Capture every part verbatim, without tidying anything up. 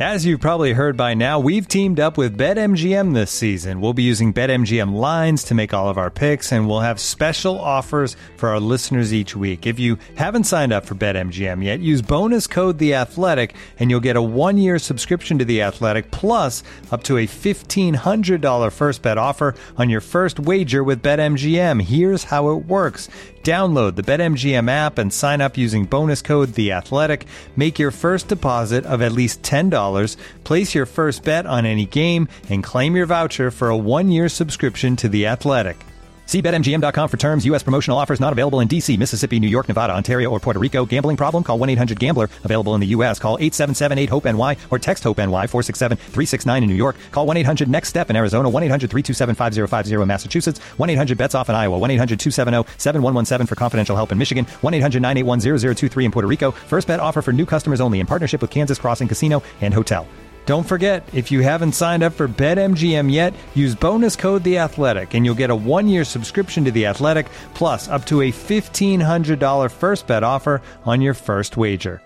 As you've probably heard by now, we've teamed up with BetMGM this season. We'll be using BetMGM lines to make all of our picks, and we'll have special offers for our listeners each week. If you haven't signed up for BetMGM yet, use bonus code The Athletic, and you'll get a one-year subscription to The Athletic, plus up to a fifteen hundred dollars first bet offer on your first wager with BetMGM. Here's how it works. Download the BetMGM app and sign up using bonus code The Athletic. Make your first deposit of at least ten dollars. Place your first bet on any game and claim your voucher for a one-year subscription to The Athletic. See Bet M G M dot com for terms. U S promotional offers not available in D C, Mississippi, New York, Nevada, Ontario, or Puerto Rico. Gambling problem? Call one eight hundred gambler. Available in the U S. Call eight seven seven eight hope N Y or text HOPE-NY four six seven three six nine in New York. Call one eight hundred next step in Arizona. one eight hundred three two seven five zero five zero in Massachusetts. one eight hundred bets off in Iowa. one eight hundred two seven zero seven one one seven for confidential help in Michigan. one eight hundred nine eight one zero zero two three in Puerto Rico. First bet offer for new customers only in partnership with Kansas Crossing Casino and Hotel. Don't forget, if you haven't signed up for BetMGM yet, use bonus code The Athletic, and you'll get a one-year subscription to The Athletic, plus up to a fifteen hundred dollars first bet offer on your first wager.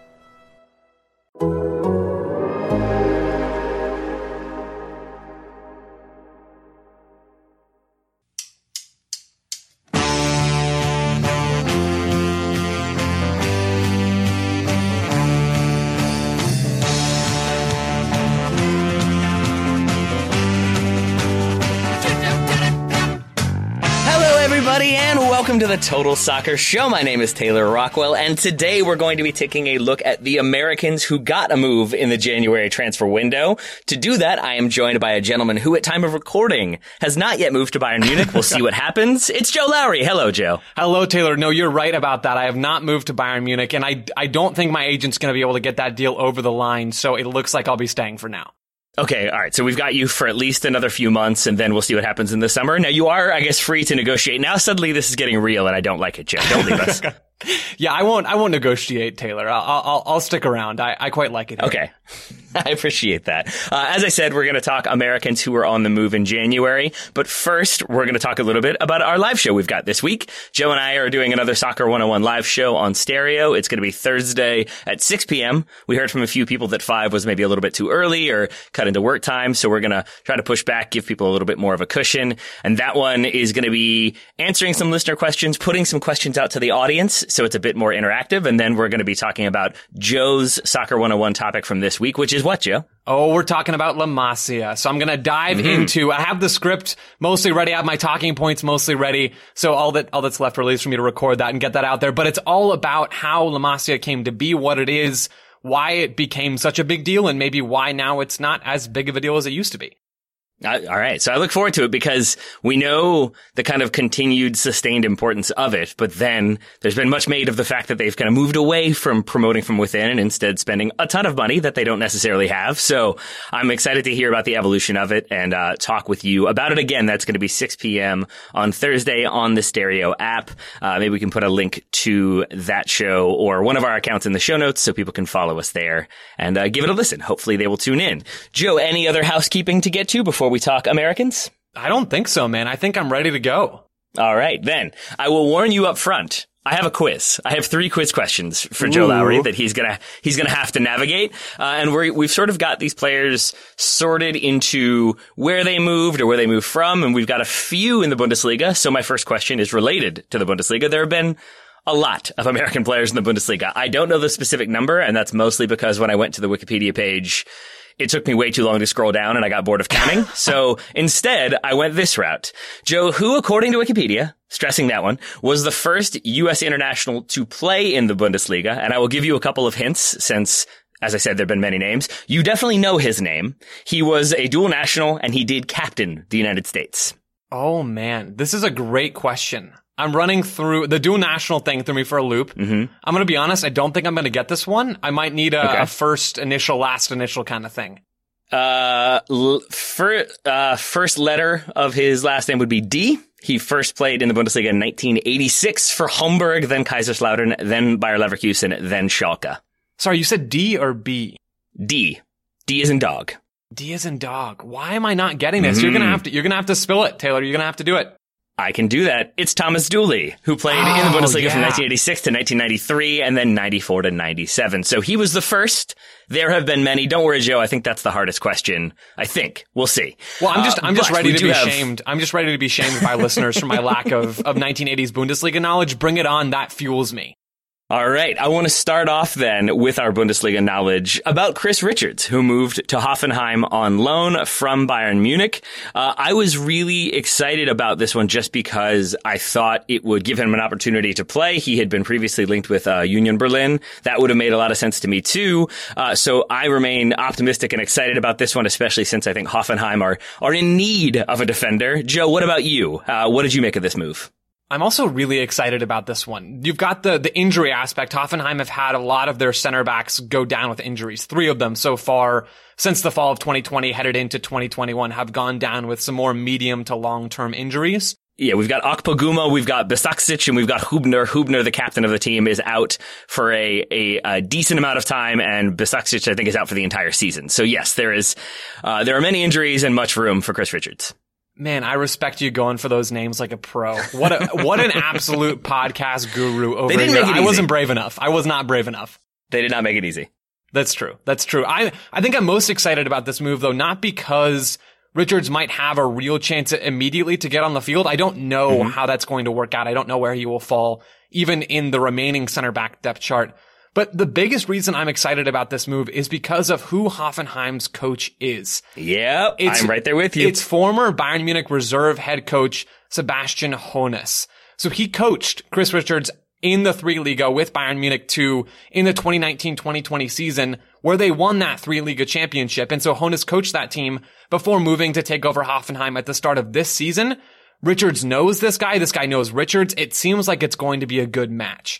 Welcome to the Total Soccer Show. My name is Taylor Rockwell, and today we're going to be taking a look at the Americans who got a move in the January transfer window. To do that, I am joined by a gentleman who, at time of recording, has not yet moved to Bayern Munich. We'll see what happens. It's Joe Lowry. Hello, Joe. Hello, Taylor. No, you're right about that. I have not moved to Bayern Munich, and I, I don't think my agent's going to be able to get that deal over the line, so it looks like I'll be staying for now. Okay, all right. So we've got you for at least another few months, and then we'll see what happens in the summer. Now, you are, I guess, free to negotiate. Now, suddenly, this is getting real, and I don't like it, Joe. Don't leave us. Yeah, I won't. I won't negotiate, Taylor. I'll. I'll, I'll stick around. I, I quite like it here. Okay, I appreciate that. Uh, as I said, we're going to talk Americans who were on the move in January. But first, we're going to talk a little bit about our live show we've got this week. Joe and I are doing another Soccer one oh one live show on Stereo. It's going to be Thursday at six p.m. We heard from a few people that five was maybe a little bit too early or cut into work time, so we're going to try to push back, give people a little bit more of a cushion. And that one is going to be answering some listener questions, putting some questions out to the audience, so it's a bit more interactive. And then we're going to be talking about Joe's Soccer one oh one topic from this week, which is what, Joe? Oh, we're talking about La Masia. So I'm going to dive mm-hmm. into, I have the script mostly ready. I have my talking points mostly ready. So all that, all that's left really is for me to record that and get that out there. But it's all about how La Masia came to be what it is, why it became such a big deal, and maybe why now it's not as big of a deal as it used to be. All right. So I look forward to it because we know the kind of continued sustained importance of it. But then there's been much made of the fact that they've kind of moved away from promoting from within and instead spending a ton of money that they don't necessarily have. So I'm excited to hear about the evolution of it and uh talk with you about it again. That's going to be six p.m. on Thursday on the Stereo app. Uh maybe we can put a link to that show or one of our accounts in the show notes so people can follow us there and uh, give it a listen. Hopefully they will tune in. Joe, any other housekeeping to get to before we talk Americans? I don't think so, man. I think I'm ready to go. All right, then. I will warn you up front. I have a quiz. I have three quiz questions for Joe Ooh. Lowry that he's gonna he's gonna have to navigate. Uh, and we're, we've sort of got these players sorted into where they moved or where they moved from, and we've got a few in the Bundesliga. So my first question is related to the Bundesliga. There have been a lot of American players in the Bundesliga. I don't know the specific number, and that's mostly because when I went to the Wikipedia page, it took me way too long to scroll down and I got bored of counting. So instead, I went this route. Joe, who, according to Wikipedia, stressing that one, was the first U S international to play in the Bundesliga? And I will give you a couple of hints since, as I said, there have been many names. You definitely know his name. He was a dual national and he did captain the United States. Oh, man. This is a great question. I'm running through the dual national thing threw me for a loop. Mm-hmm. I'm going to be honest. I don't think I'm going to get this one. I might need a, okay. a first initial, last initial kind of thing. Uh, l- fir- uh, first letter of his last name would be D. He first played in the Bundesliga in nineteen eighty-six for Hamburg, then Kaiserslautern, then Bayer Leverkusen, then Schalke. Sorry, you said D or B? D. D as in dog. D as in dog. Why am I not getting this? Mm-hmm. You're going to have to, you're going to have to spill it, Taylor. You're going to have to do it. I can do that. It's Thomas Dooley, who played oh, in the Bundesliga yeah. from nineteen eighty-six to nineteen ninety-three and then ninety-four to ninety-seven. So he was the first. There have been many. Don't worry, Joe. I think that's the hardest question. I think. We'll see. Well, I'm just, uh, I'm just ready to be have... shamed. I'm just ready to be shamed by listeners for my lack of, of nineteen eighties Bundesliga knowledge. Bring it on. That fuels me. All right. I want to start off then with our Bundesliga knowledge about Chris Richards, who moved to Hoffenheim on loan from Bayern Munich. Uh, I was really excited about this one just because I thought it would give him an opportunity to play. He had been previously linked with uh, Union Berlin. That would have made a lot of sense to me too. Uh, so I remain optimistic and excited about this one, especially since I think Hoffenheim are, are in need of a defender. Joe, what about you? Uh, what did you make of this move? I'm also really excited about this one. You've got the, the injury aspect. Hoffenheim have had a lot of their center backs go down with injuries. Three of them so far since the fall of twenty twenty headed into twenty twenty-one have gone down with some more medium to long-term injuries. Yeah, we've got Okpoguma, we've got Besaksic, and we've got Hubner. Hubner, the captain of the team, is out for a, a, a decent amount of time, and Besaksic, I think, is out for the entire season. So yes, there is, uh, there are many injuries and much room for Chris Richards. Man, I respect you going for those names like a pro. What a, what an absolute podcast guru over they didn't here. Make it easy. I wasn't brave enough. I was not brave enough. They did not make it easy. That's true. That's true. I, I think I'm most excited about this move, though, not because Richards might have a real chance immediately to get on the field. I don't know mm-hmm. how that's going to work out. I don't know where he will fall, even in the remaining center back depth chart. But the biggest reason I'm excited about this move is because of who Hoffenheim's coach is. Yep, it's, I'm right there with you. It's former Bayern Munich reserve head coach Sebastian Hoeneß. So he coached Chris Richards in the three Liga with Bayern Munich two in the twenty nineteen twenty twenty season, where they won that three Liga championship. And so Hoeneß coached that team before moving to take over Hoffenheim at the start of this season. Richards knows this guy. This guy knows Richards. It seems like it's going to be a good match.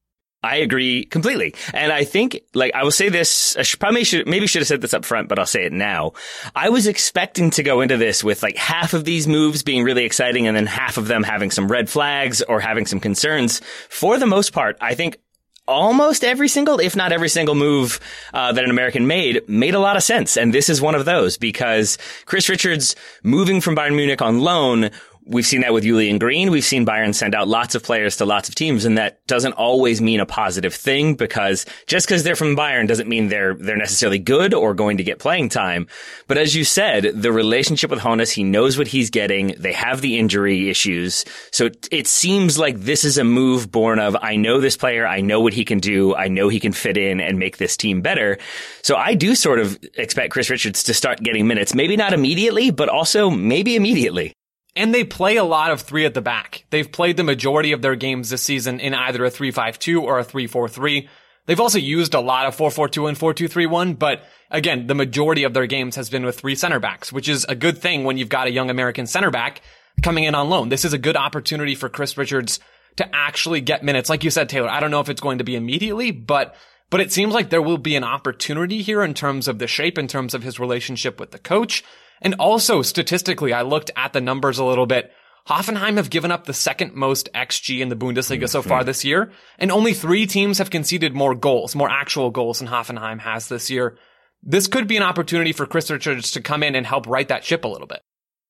I agree completely. And I think, like, I will say this, I should, probably should, maybe should have said this up front, but I'll say it now. I was expecting to go into this with like half of these moves being really exciting and then half of them having some red flags or having some concerns. For the most part, I think almost every single, if not every single move uh, that an American made, made a lot of sense. And this is one of those because Chris Richards moving from Bayern Munich on loan, we've seen that with Julian Green. We've seen Bayern send out lots of players to lots of teams, and that doesn't always mean a positive thing because just because they're from Bayern doesn't mean they're they're necessarily good or going to get playing time. But as you said, the relationship with Hoeneß, he knows what he's getting. They have the injury issues. So it, it seems like this is a move born of, I know this player, I know what he can do, I know he can fit in and make this team better. So I do sort of expect Chris Richards to start getting minutes, maybe not immediately, but also maybe immediately. And they play a lot of three at the back. They've played the majority of their games this season in either a three five two or a three four three. They've also used a lot of four four two and four two three one, but again, the majority of their games has been with three center backs, which is a good thing when you've got a young American center back coming in on loan. This is a good opportunity for Chris Richards to actually get minutes. Like you said, Taylor, I don't know if it's going to be immediately, but but it seems like there will be an opportunity here in terms of the shape, in terms of his relationship with the coach. And also, statistically, I looked at the numbers a little bit. Hoffenheim have given up the second most X G in the Bundesliga so far this year, and only three teams have conceded more goals, more actual goals than Hoffenheim has this year. This could be an opportunity for Chris Richards to come in and help right that ship a little bit.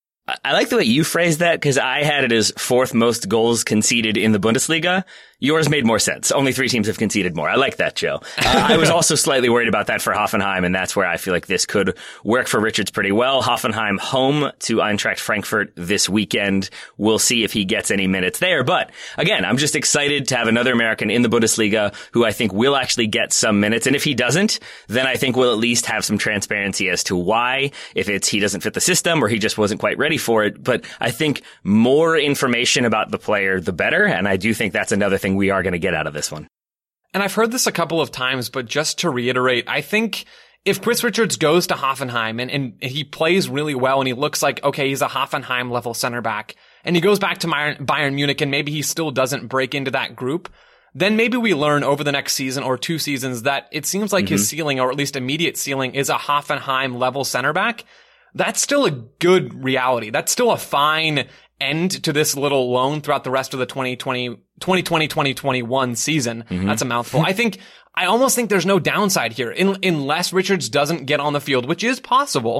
I like the way you phrased that because I had it as fourth most goals conceded in the Bundesliga. Yours made more sense. Only three teams have conceded more. I like that, Joe. Uh, I was also slightly worried about that for Hoffenheim, and that's where I feel like this could work for Richards pretty well. Hoffenheim home to Eintracht Frankfurt this weekend. We'll see if he gets any minutes there. But again, I'm just excited to have another American in the Bundesliga who I think will actually get some minutes. And if he doesn't, then I think we'll at least have some transparency as to why, if it's he doesn't fit the system or he just wasn't quite ready for it. But I think more information about the player, the better. And I do think that's another thing we are going to get out of this one. And I've heard this a couple of times, but just to reiterate, I think if Chris Richards goes to Hoffenheim and, and he plays really well and he looks like, okay, he's a Hoffenheim level center back, and he goes back to Bayern Munich and maybe he still doesn't break into that group, then maybe we learn over the next season or two seasons that it seems like mm-hmm. his ceiling, or at least immediate ceiling, is a Hoffenheim level center back. That's still a good reality. That's still a fine end to this little loan throughout the rest of the twenty twenty, twenty twenty, twenty twenty-one season. Mm-hmm. That's a mouthful. I think, I almost think there's no downside here. In, unless Richards doesn't get on the field, which is possible.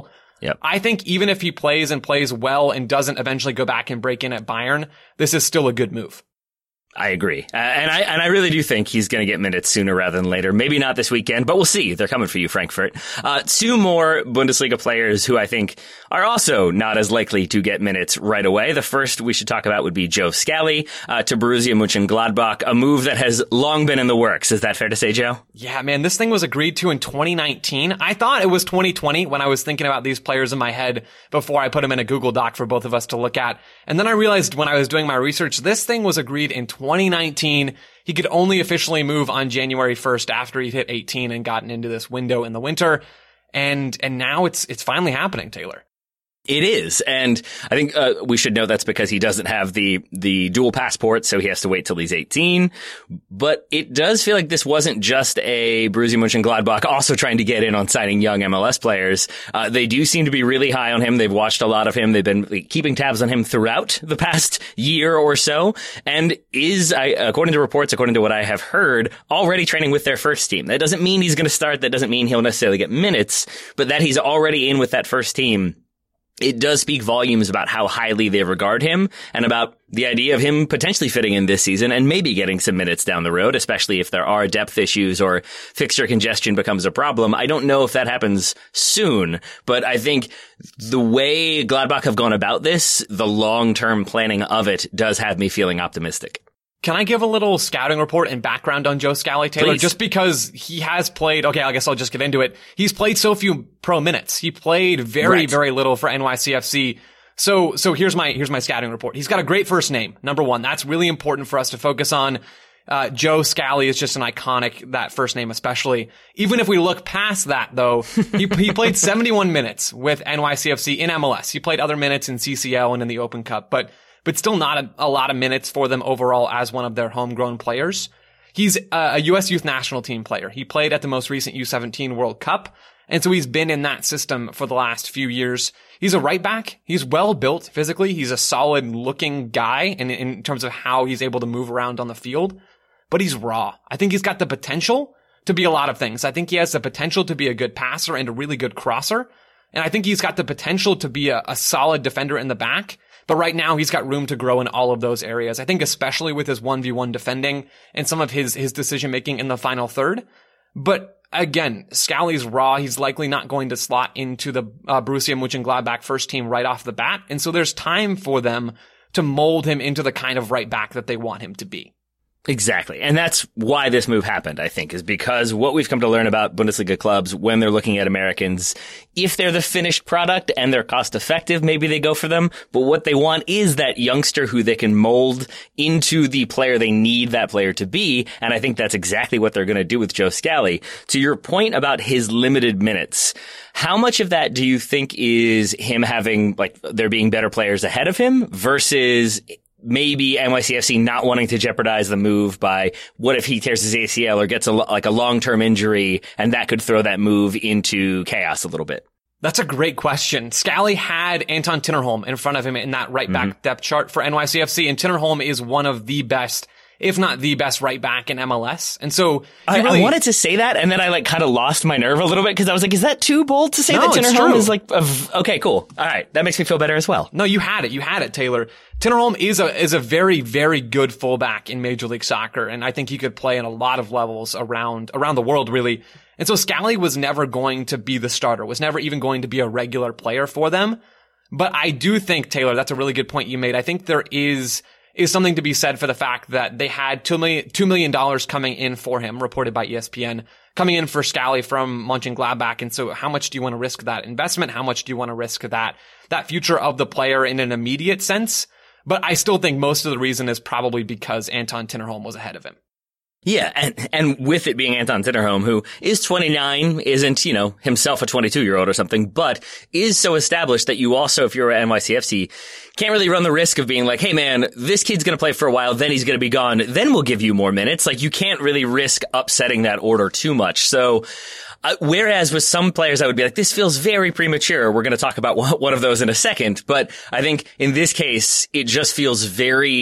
Yep. I think even if he plays and plays well and doesn't eventually go back and break in at Bayern, this is still a good move. I agree. Uh, and I and I really do think he's going to get minutes sooner rather than later. Maybe not this weekend, but we'll see. They're coming for you, Frankfurt. Uh, two more Bundesliga players who I think are also not as likely to get minutes right away. The first we should talk about would be Joe Scally uh, to Borussia Mönchengladbach, a move that has long been in the works. Is that fair to say, Joe? Yeah, man, this thing was agreed to in twenty nineteen. I thought it was twenty twenty when I was thinking about these players in my head before I put them in a Google Doc for both of us to look at. And then I realized when I was doing my research, this thing was agreed in twenty nineteen. He could only officially move on January first after he'd hit eighteen and gotten into this window in the winter. And, and now it's, it's finally happening, Taylor. It is, and I think uh, we should note that's because he doesn't have the the dual passport, so he has to wait till he's eighteen. But it does feel like this wasn't just a Borussia Mönchengladbach also trying to get in on signing young M L S players. Uh, they do seem to be really high on him. They've watched a lot of him. They've been keeping tabs on him throughout the past year or so, and is, I, according to reports, according to what I have heard, already training with their first team. That doesn't mean he's going to start. That doesn't mean he'll necessarily get minutes, but that he's already in with that first team. It does speak volumes about how highly they regard him and about the idea of him potentially fitting in this season and maybe getting some minutes down the road, especially if there are depth issues or fixture congestion becomes a problem. I don't know if that happens soon, but I think the way Gladbach have gone about this, the long-term planning of it, does have me feeling optimistic. Can I give a little scouting report and background on Joe Scally, Taylor? Please. Just because he has played, okay, I guess I'll just get into it. He's played so few pro minutes. He played very, right. very little for N Y C F C. So, so here's my, here's my scouting report. He's got a great first name. Number one. That's really important for us to focus on. Uh, Joe Scally is just an iconic, that first name especially. Even if we look past that though, he, he played seventy-one minutes with N Y C F C in M L S. He played other minutes in C C L and in the Open Cup, but but still not a, a lot of minutes for them overall as one of their homegrown players. He's a, a U S youth national team player. He played at the most recent U seventeen World Cup, and so he's been in that system for the last few years. He's a right back. He's well built physically. He's a solid looking guy in, in terms of how he's able to move around on the field, but he's raw. I think he's got the potential to be a lot of things. I think he has the potential to be a good passer and a really good crosser. And I think he's got the potential to be a, a solid defender in the back. But right now, he's got room to grow in all of those areas. I think especially with his one v one defending and some of his, his decision-making in the final third. But again, Scally's raw. He's likely not going to slot into the uh, Borussia Mönchengladbach first team right off the bat. And so there's time for them to mold him into the kind of right back that they want him to be. Exactly. And that's why this move happened, I think, is because what we've come to learn about Bundesliga clubs when they're looking at Americans, if they're the finished product and they're cost effective, maybe they go for them. But what they want is that youngster who they can mold into the player they need that player to be. And I think that's exactly what they're going to do with Joe Scally. To your point about his limited minutes, how much of that do you think is him having, like, there being better players ahead of him versus maybe N Y C F C not wanting to jeopardize the move by what if he tears his A C L or gets a, like a long-term injury, and that could throw that move into chaos a little bit? That's a great question. Scally had Anton Tinnerholm in front of him in that right back mm-hmm. depth chart for N Y C F C, and Tinnerholm is one of the best, if not the best right back in M L S. And so I, really, I wanted to say that, and then I like kind of lost my nerve a little bit because I was like, is that too bold to say no, that Tinnerholm is like, a, okay, cool. All right. That makes me feel better as well. No, you had it. You had it, Taylor. Tinnerholm is a, is a very, very good fullback in Major League Soccer. And I think he could play in a lot of levels around, around the world, really. And so Scally was never going to be the starter, was never even going to be a regular player for them. But I do think, Taylor, that's a really good point you made. I think there is, is something to be said for the fact that they had two million, two million dollars coming in for him, reported by E S P N, coming in for Scally from Mönchengladbach. And so how much do you want to risk that investment? How much do you want to risk that, that future of the player in an immediate sense? But I still think most of the reason is probably because Anton Tinnerholm was ahead of him. Yeah, and and with it being Anton Tinnerholm, who is twenty-nine, isn't, you know, himself a twenty-two-year-old or something, but is so established that you also, if you're at N Y C F C, can't really run the risk of being like, hey man, this kid's going to play for a while, then he's going to be gone, then we'll give you more minutes. Like, you can't really risk upsetting that order too much. So, Uh, whereas with some players, I would be like, this feels very premature. We're going to talk about one of those in a second. But I think in this case, it just feels very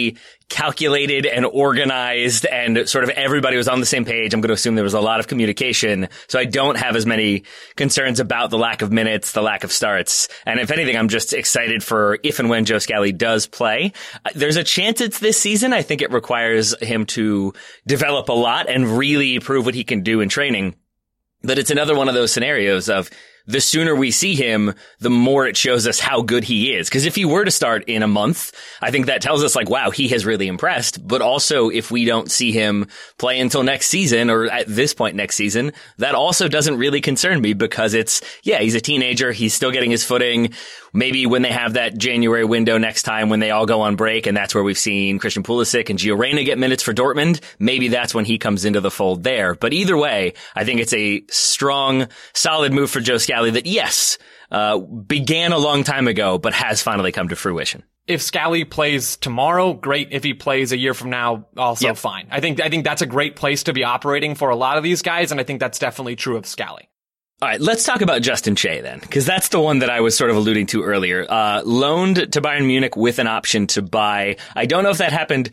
calculated and organized and sort of everybody was on the same page. I'm going to assume there was a lot of communication. So I don't have as many concerns about the lack of minutes, the lack of starts. And if anything, I'm just excited for if and when Joe Scally does play. There's a chance it's this season. I think it requires him to develop a lot and really prove what he can do in training. But it's another one of those scenarios of the sooner we see him, the more it shows us how good he is. Because if he were to start in a month, I think that tells us like, wow, he has really impressed. But also if we don't see him play until next season or at this point next season, that also doesn't really concern me because it's, yeah, he's a teenager. He's still getting his footing. Maybe when they have that January window next time when they all go on break, and that's where we've seen Christian Pulisic and Gio Reyna get minutes for Dortmund, maybe that's when he comes into the fold there. But either way, I think it's a strong, solid move for Joe Scally that, yes, uh, began a long time ago, but has finally come to fruition. If Scally plays tomorrow, great. If he plays a year from now, also yep. fine. I think I think that's a great place to be operating for a lot of these guys, and I think that's definitely true of Scally. All right, let's talk about Justin Che then, because that's the one that I was sort of alluding to earlier. Uh, loaned to Bayern Munich with an option to buy. I don't know if that happened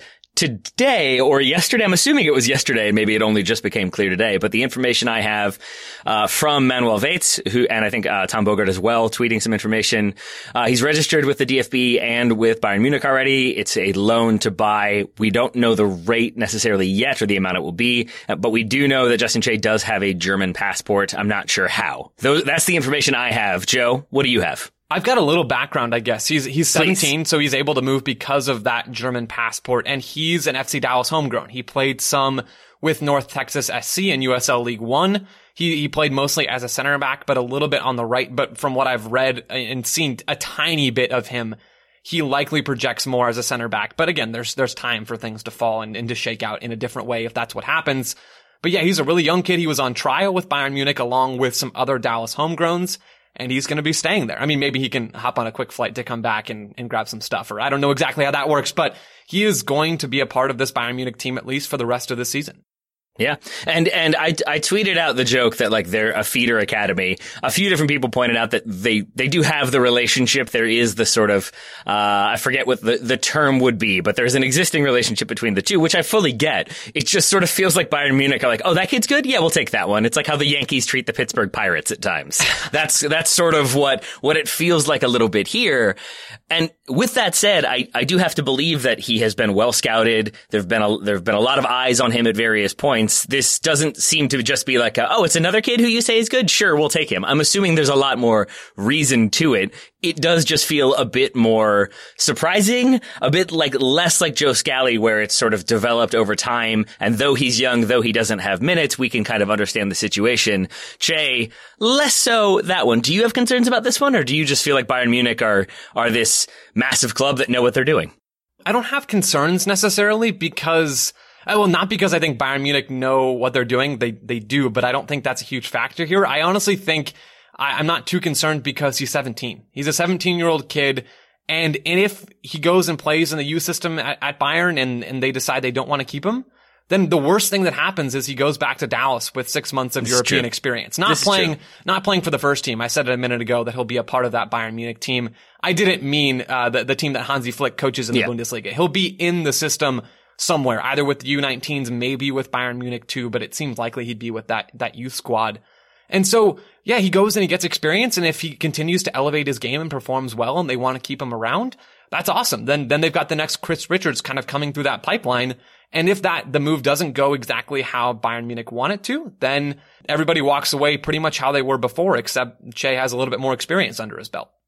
today or yesterday. I'm assuming it was yesterday. Maybe it only just became clear today. But the information I have uh from Manuel Vates, who, and I think uh Tom Bogart as well, tweeting some information. Uh he's registered with the D F B and with Bayern Munich already. It's a loan to buy. We don't know the rate necessarily yet or the amount it will be, but we do know that Justin Che does have a German passport. I'm not sure how. Those, that's the information I have. Joe, what do you have? I've got a little background, I guess. He's he's seventeen, Please. So he's able to move because of that German passport, and he's an F C Dallas homegrown. He played some with North Texas S C in U S L League One. He he played mostly as a center back, but a little bit on the right. But from what I've read and seen a tiny bit of him, he likely projects more as a center back. But again, there's there's time for things to fall and, and to shake out in a different way if that's what happens. But yeah, he's a really young kid. He was on trial with Bayern Munich along with some other Dallas homegrowns. And he's going to be staying there. I mean, maybe he can hop on a quick flight to come back and, and grab some stuff, or I don't know exactly how that works, but he is going to be a part of this Bayern Munich team at least for the rest of the season. Yeah. And, and I, I tweeted out the joke that like they're a feeder academy. A few different people pointed out that they, they do have the relationship. There is the sort of, uh, I forget what the, the term would be, but there's an existing relationship between the two, which I fully get. It just sort of feels like Bayern Munich are like, oh, that kid's good. Yeah, we'll take that one. It's like how the Yankees treat the Pittsburgh Pirates at times. That's, that's sort of what, what it feels like a little bit here. And with that said, I, I do have to believe that he has been well scouted. There've been a, there've been a lot of eyes on him at various points. This doesn't seem to just be like, a, oh, it's another kid who you say is good. Sure, we'll take him. I'm assuming there's a lot more reason to it. It does just feel a bit more surprising, a bit like less like Joe Scally, where it's sort of developed over time. And though he's young, though he doesn't have minutes, we can kind of understand the situation. Che, less so that one. Do you have concerns about this one, or do you just feel like Bayern Munich are are this massive club that know what they're doing? I don't have concerns necessarily because... Well, not because I think Bayern Munich know what they're doing. They they do, but I don't think that's a huge factor here. I honestly think I, I'm not too concerned because he's seventeen. He's a seventeen-year-old kid, and, and if he goes and plays in the youth system at, at Bayern and, and they decide they don't want to keep him, then the worst thing that happens is he goes back to Dallas with six months of this European experience. Not playing not playing for the first team. I said it a minute ago that he'll be a part of that Bayern Munich team. I didn't mean uh, the, the team that Hansi Flick coaches in the yeah. Bundesliga. He'll be in the system somewhere, either with the U nineteens, maybe with Bayern Munich too, but it seems likely he'd be with that, that youth squad. And so, yeah, he goes and he gets experience, and if he continues to elevate his game and performs well and they want to keep him around, that's awesome. Then, then they've got the next Chris Richards kind of coming through that pipeline. And if that, the move doesn't go exactly how Bayern Munich want it to, then everybody walks away pretty much how they were before, except Che has a little bit more experience under his belt.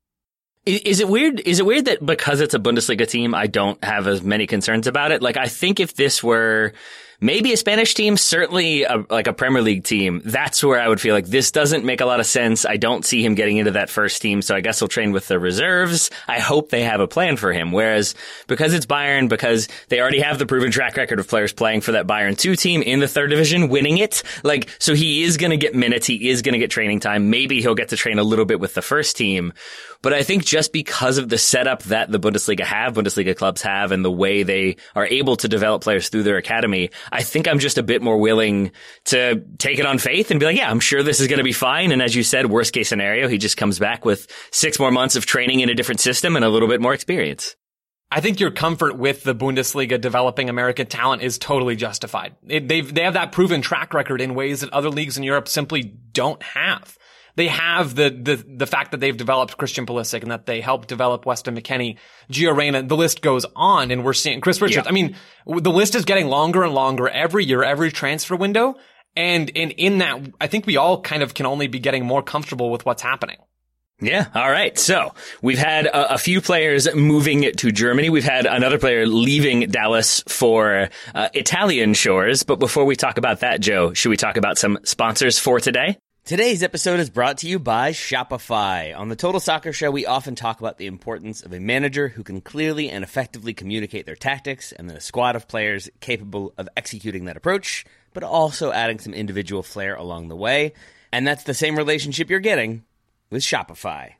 Is it weird? Is it weird that because it's a Bundesliga team, I don't have as many concerns about it? Like, I think if this were maybe a Spanish team, certainly a, like a Premier League team, that's where I would feel like this doesn't make a lot of sense. I don't see him getting into that first team, so I guess he'll train with the reserves. I hope they have a plan for him. Whereas because it's Bayern, because they already have the proven track record of players playing for that Bayern two team in the third division, winning it, like, so he is going to get minutes. He is going to get training time. Maybe he'll get to train a little bit with the first team. But I think just because of the setup that the Bundesliga have, Bundesliga clubs have, and the way they are able to develop players through their academy, I think I'm just a bit more willing to take it on faith and be like, yeah, I'm sure this is going to be fine. And as you said, worst case scenario, he just comes back with six more months of training in a different system and a little bit more experience. I think your comfort with the Bundesliga developing American talent is totally justified. It, they've, they have that proven track record in ways that other leagues in Europe simply don't have. They have the, the, the fact that they've developed Christian Pulisic and that they helped develop Weston McKennie, Gio Reyna, the list goes on, and we're seeing Chris Richards. Yeah. I mean, the list is getting longer and longer every year, every transfer window. And in, in that, I think we all kind of can only be getting more comfortable with what's happening. Yeah. All right. So we've had a, a few players moving to Germany. We've had another player leaving Dallas for uh, Italian shores. But before we talk about that, Joe, should we talk about some sponsors for today? Today's episode is brought to you by Shopify. On the Total Soccer Show, we often talk about the importance of a manager who can clearly and effectively communicate their tactics, and then a squad of players capable of executing that approach, but also adding some individual flair along the way. And that's the same relationship you're getting with Shopify.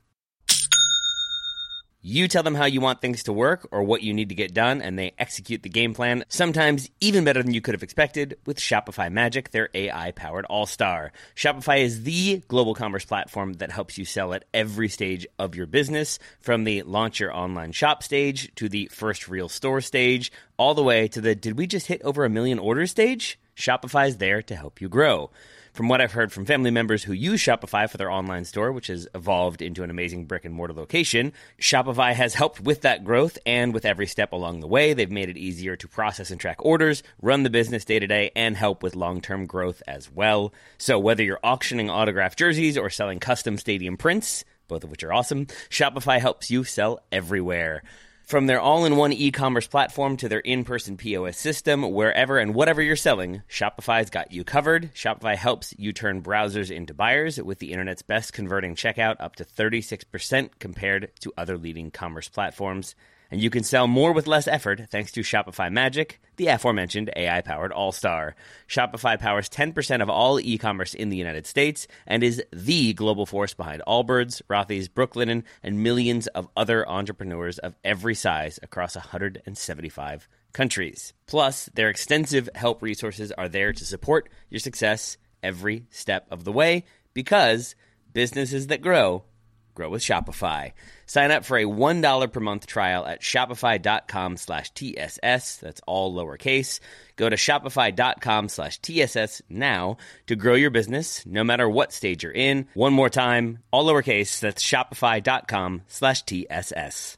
You tell them how you want things to work or what you need to get done, and they execute the game plan, sometimes even better than you could have expected, with Shopify Magic, their A I-powered all-star. Shopify is the global commerce platform that helps you sell at every stage of your business, from the launch your online shop stage to the first real store stage, all the way to the did we just hit over a million orders stage? Shopify is there to help you grow. From what I've heard from family members who use Shopify for their online store, which has evolved into an amazing brick-and-mortar location, Shopify has helped with that growth, and with every step along the way, they've made it easier to process and track orders, run the business day-to-day, and help with long-term growth as well. So whether you're auctioning autographed jerseys or selling custom stadium prints, both of which are awesome, Shopify helps you sell everywhere. From their all-in-one e-commerce platform to their in-person P O S system, wherever and whatever you're selling, Shopify's got you covered. Shopify helps you turn browsers into buyers with the internet's best converting checkout, up to thirty-six percent compared to other leading commerce platforms. And you can sell more with less effort thanks to Shopify Magic, the aforementioned A I-powered all-star. Shopify powers ten percent of all e-commerce in the United States and is the global force behind Allbirds, Rothy's, Brooklinen, and millions of other entrepreneurs of every size across one hundred seventy-five countries. Plus, their extensive help resources are there to support your success every step of the way, because businesses that grow, grow with Shopify. Sign up for a one dollar per month trial at shopify.com slash TSS. That's all lowercase. Go to shopify.com slash TSS now to grow your business, no matter what stage you're in. One more time, all lowercase. That's shopify.com slash TSS.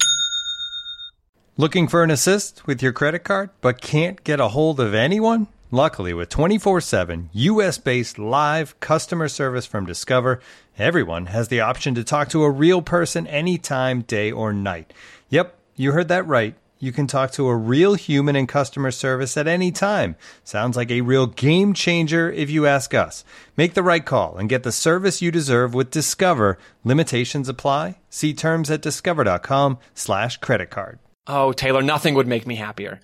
Looking for an assist with your credit card, but can't get a hold of anyone? Luckily, with twenty-four seven U S-based live customer service from Discover, everyone has the option to talk to a real person anytime, day or night. Yep, you heard that right. You can talk to a real human in customer service at any time. Sounds like a real game changer if you ask us. Make the right call and get the service you deserve with Discover. Limitations apply. See terms at discover.com slash credit card. Oh, Taylor, nothing would make me happier.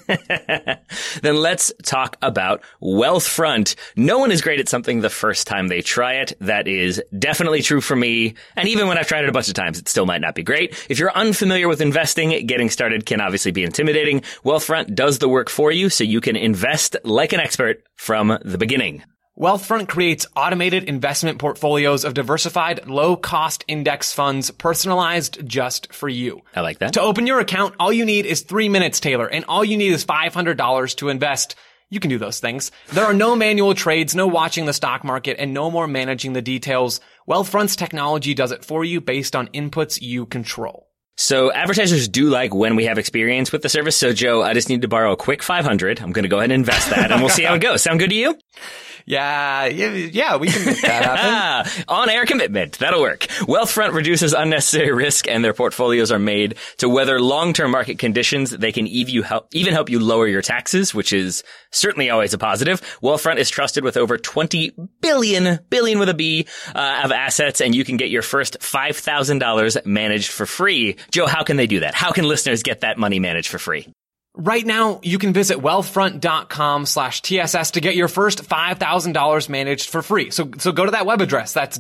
Then let's talk about Wealthfront. No one is great at something the first time they try it. That is definitely true for me. And even when I've tried it a bunch of times, it still might not be great. If you're unfamiliar with investing, getting started can obviously be intimidating. Wealthfront does the work for you so you can invest like an expert from the beginning. Wealthfront creates automated investment portfolios of diversified, low-cost index funds personalized just for you. I like that. To open your account, all you need is three minutes, Taylor, and all you need is five hundred dollars to invest. You can do those things. There are no manual trades, no watching the stock market, and no more managing the details. Wealthfront's technology does it for you based on inputs you control. So advertisers do like when we have experience with the service. So, Joe, I just need to borrow a quick five hundred. I'm going to go ahead and invest that, and we'll see how it goes. Sound good to you? Yeah, yeah, yeah, we can make that happen. On-air commitment. That'll work. Wealthfront reduces unnecessary risk, and their portfolios are made to weather long-term market conditions. They can even help, even help you lower your taxes, which is certainly always a positive. Wealthfront is trusted with over twenty billion, billion with a B, uh, of assets, and you can get your first five thousand dollars managed for free. Joe, how can they do that? How can listeners get that money managed for free? Right now, you can visit wealthfront.com slash TSS to get your first five thousand dollars managed for free. So, so go to that web address. That's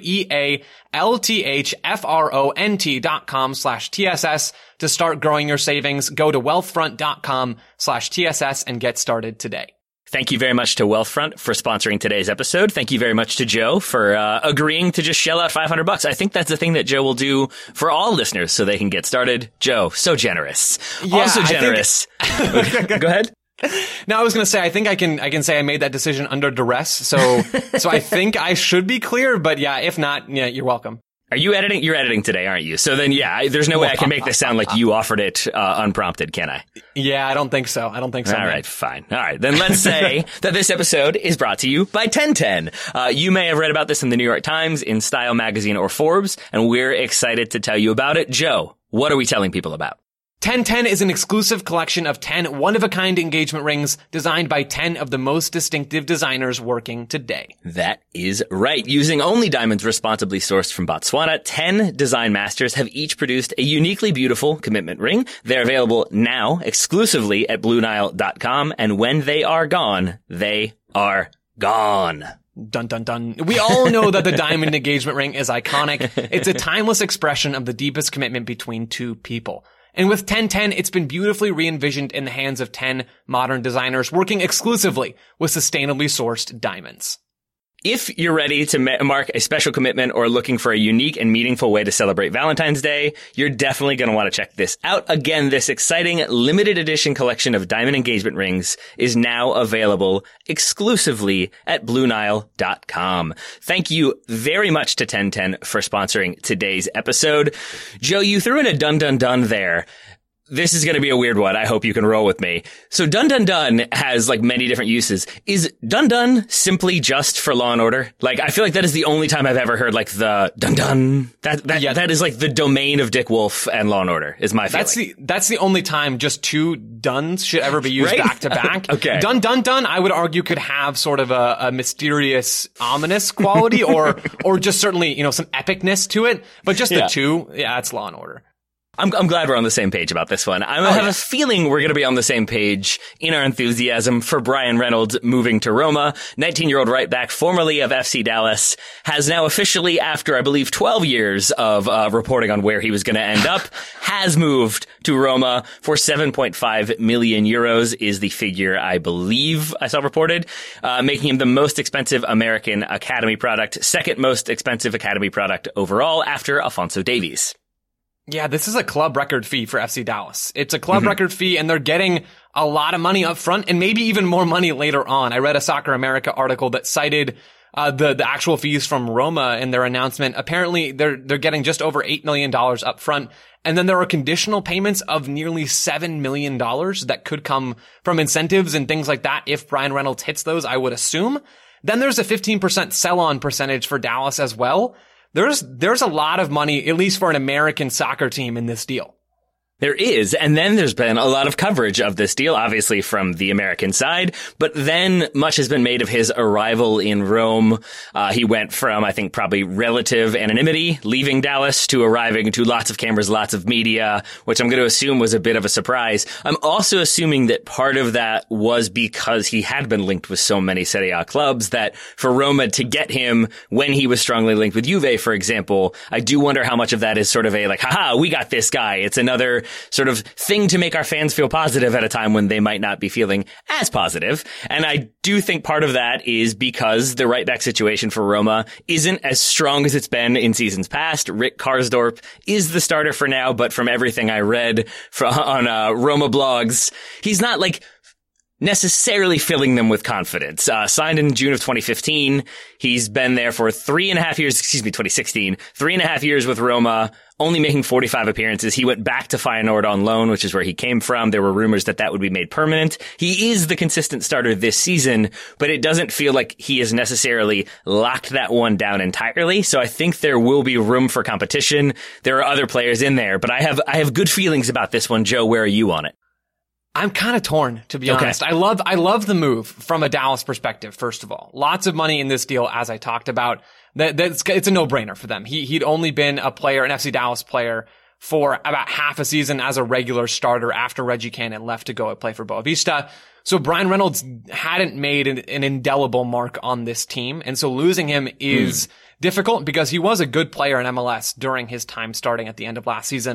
W-E-A-L-T-H-F-R-O-N-T dot com slash TSS to start growing your savings. Go to wealthfront.com slash TSS and get started today. Thank you very much to Wealthfront for sponsoring today's episode. Thank you very much to Joe for uh, agreeing to just shell out five hundred bucks. I think that's the thing that Joe will do for all listeners so they can get started. Joe, so generous. Yeah, also generous. Think... Go ahead. No, I was going to say, I think I can, I can say I made that decision under duress. So, so I think I should be clear, but yeah, if not, yeah, you're welcome. Are you editing? You're editing today, aren't you? So then, yeah, I, there's no way I can make this sound like you offered it uh, unprompted, can I? Yeah, I don't think so. I don't think so. All man. right, fine. All right, then let's say that this episode is brought to you by ten ten. Uh, you may have read about this in the New York Times, in Style Magazine, or Forbes, and we're excited to tell you about it. Joe, what are we telling people about? ten ten is an exclusive collection of ten one-of-a-kind engagement rings designed by ten of the most distinctive designers working today. That is right. Using only diamonds responsibly sourced from Botswana, ten design masters have each produced a uniquely beautiful commitment ring. They're available now exclusively at Blue Nile dot com, and when they are gone, they are gone. Dun, dun, dun. We all know that the diamond engagement ring is iconic. It's a timeless expression of the deepest commitment between two people. And with ten ten, it's been beautifully re-envisioned in the hands of ten modern designers working exclusively with sustainably sourced diamonds. If you're ready to ma- mark a special commitment or looking for a unique and meaningful way to celebrate Valentine's Day, you're definitely going to want to check this out. Again, this exciting limited edition collection of diamond engagement rings is now available exclusively at Blue Nile dot com. Thank you very much to ten ten for sponsoring today's episode. Joe, you threw in a dun dun dun there. This is going to be a weird one. I hope you can roll with me. So Dun Dun Dun has like many different uses. Is Dun Dun simply just for Law and Order? Like, I feel like that is the only time I've ever heard like the Dun Dun. That, that, yeah. that is like the domain of Dick Wolf and Law and Order is my feeling. That's the, that's the only time just two duns should ever be used right? back to back. Okay. Dun Dun Dun, I would argue, could have sort of a, a mysterious, ominous quality or, or just certainly, you know, some epicness to it. But just the yeah. two, yeah, it's Law and Order. I'm, I'm glad we're on the same page about this one. I oh, have yeah. a feeling we're going to be on the same page in our enthusiasm for Bryan Reynolds moving to Roma. nineteen-year-old right back, formerly of F C Dallas, has now officially, after I believe twelve years of uh, reporting on where he was going to end up, has moved to Roma for seven point five million euros is the figure I believe I saw reported, uh, making him the most expensive American academy product, second most expensive academy product overall after Alphonso Davies. Yeah, this is a club record fee for F C Dallas. It's a club mm-hmm. record fee, and they're getting a lot of money up front and maybe even more money later on. I read a Soccer America article that cited uh, the, the actual fees from Roma in their announcement. Apparently, they're they're getting just over eight million dollars up front. And then there are conditional payments of nearly seven million dollars that could come from incentives and things like that if Bryan Reynolds hits those, I would assume. Then there's a fifteen percent sell-on percentage for Dallas as well. There's, there's a lot of money, at least for an American soccer team in this deal. There is, and then there's been a lot of coverage of this deal, obviously from the American side, but then much has been made of his arrival in Rome. Uh, he went from, I think, probably relative anonymity, leaving Dallas, to arriving to lots of cameras, lots of media, which I'm going to assume was a bit of a surprise. I'm also assuming that part of that was because he had been linked with so many Serie A clubs that for Roma to get him when he was strongly linked with Juve, for example, I do wonder how much of that is sort of a like, haha, we got this guy. It's another sort of thing to make our fans feel positive at a time when they might not be feeling as positive. And I do think part of that is because the right back situation for Roma isn't as strong as it's been in seasons past. Rick Karsdorp is the starter for now, but from everything I read from, on uh, Roma blogs, he's not like necessarily filling them with confidence. Uh, signed in June of twenty fifteen. He's been there for three and a half years, excuse me, twenty sixteen, three and a half years with Roma, only making forty-five appearances. He went back to Feyenoord on loan, which is where he came from. There were rumors that that would be made permanent. He is the consistent starter this season, but it doesn't feel like he has necessarily locked that one down entirely. So I think there will be room for competition. There are other players in there, but I have, I have good feelings about this one. Joe, where are you on it? I'm kind of torn, to be okay. honest. I love, I love the move from a Dallas perspective, first of all. Lots of money in this deal, as I talked about. That, that's, it's a no-brainer for them. He, he'd only been a player, an F C Dallas player, for about half a season as a regular starter after Reggie Cannon left to go and play for Boavista. So Bryan Reynolds hadn't made an, an indelible mark on this team. And so losing him is mm. difficult because he was a good player in M L S during his time starting at the end of last season.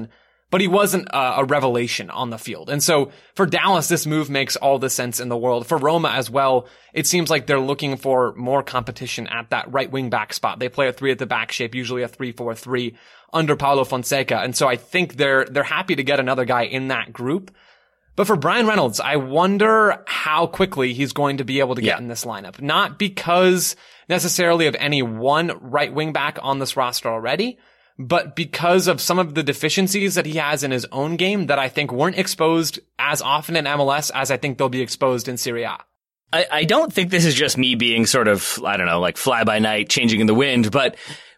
but he wasn't a, a revelation on the field. And so for Dallas, this move makes all the sense in the world. For Roma as well, it seems like they're looking for more competition at that right wing back spot. They play a three at the back shape, usually a three four three under Paulo Fonseca. And so I think they're, they're happy to get another guy in that group. But for Bryan Reynolds, I wonder how quickly he's going to be able to get yeah. in this lineup. Not because necessarily of any one right wing back on this roster already, but because of some of the deficiencies that he has in his own game that I think weren't exposed as often in M L S as I think they'll be exposed in Serie A. I, I don't think this is just me being sort of, I don't know, like fly by night, changing in the wind, but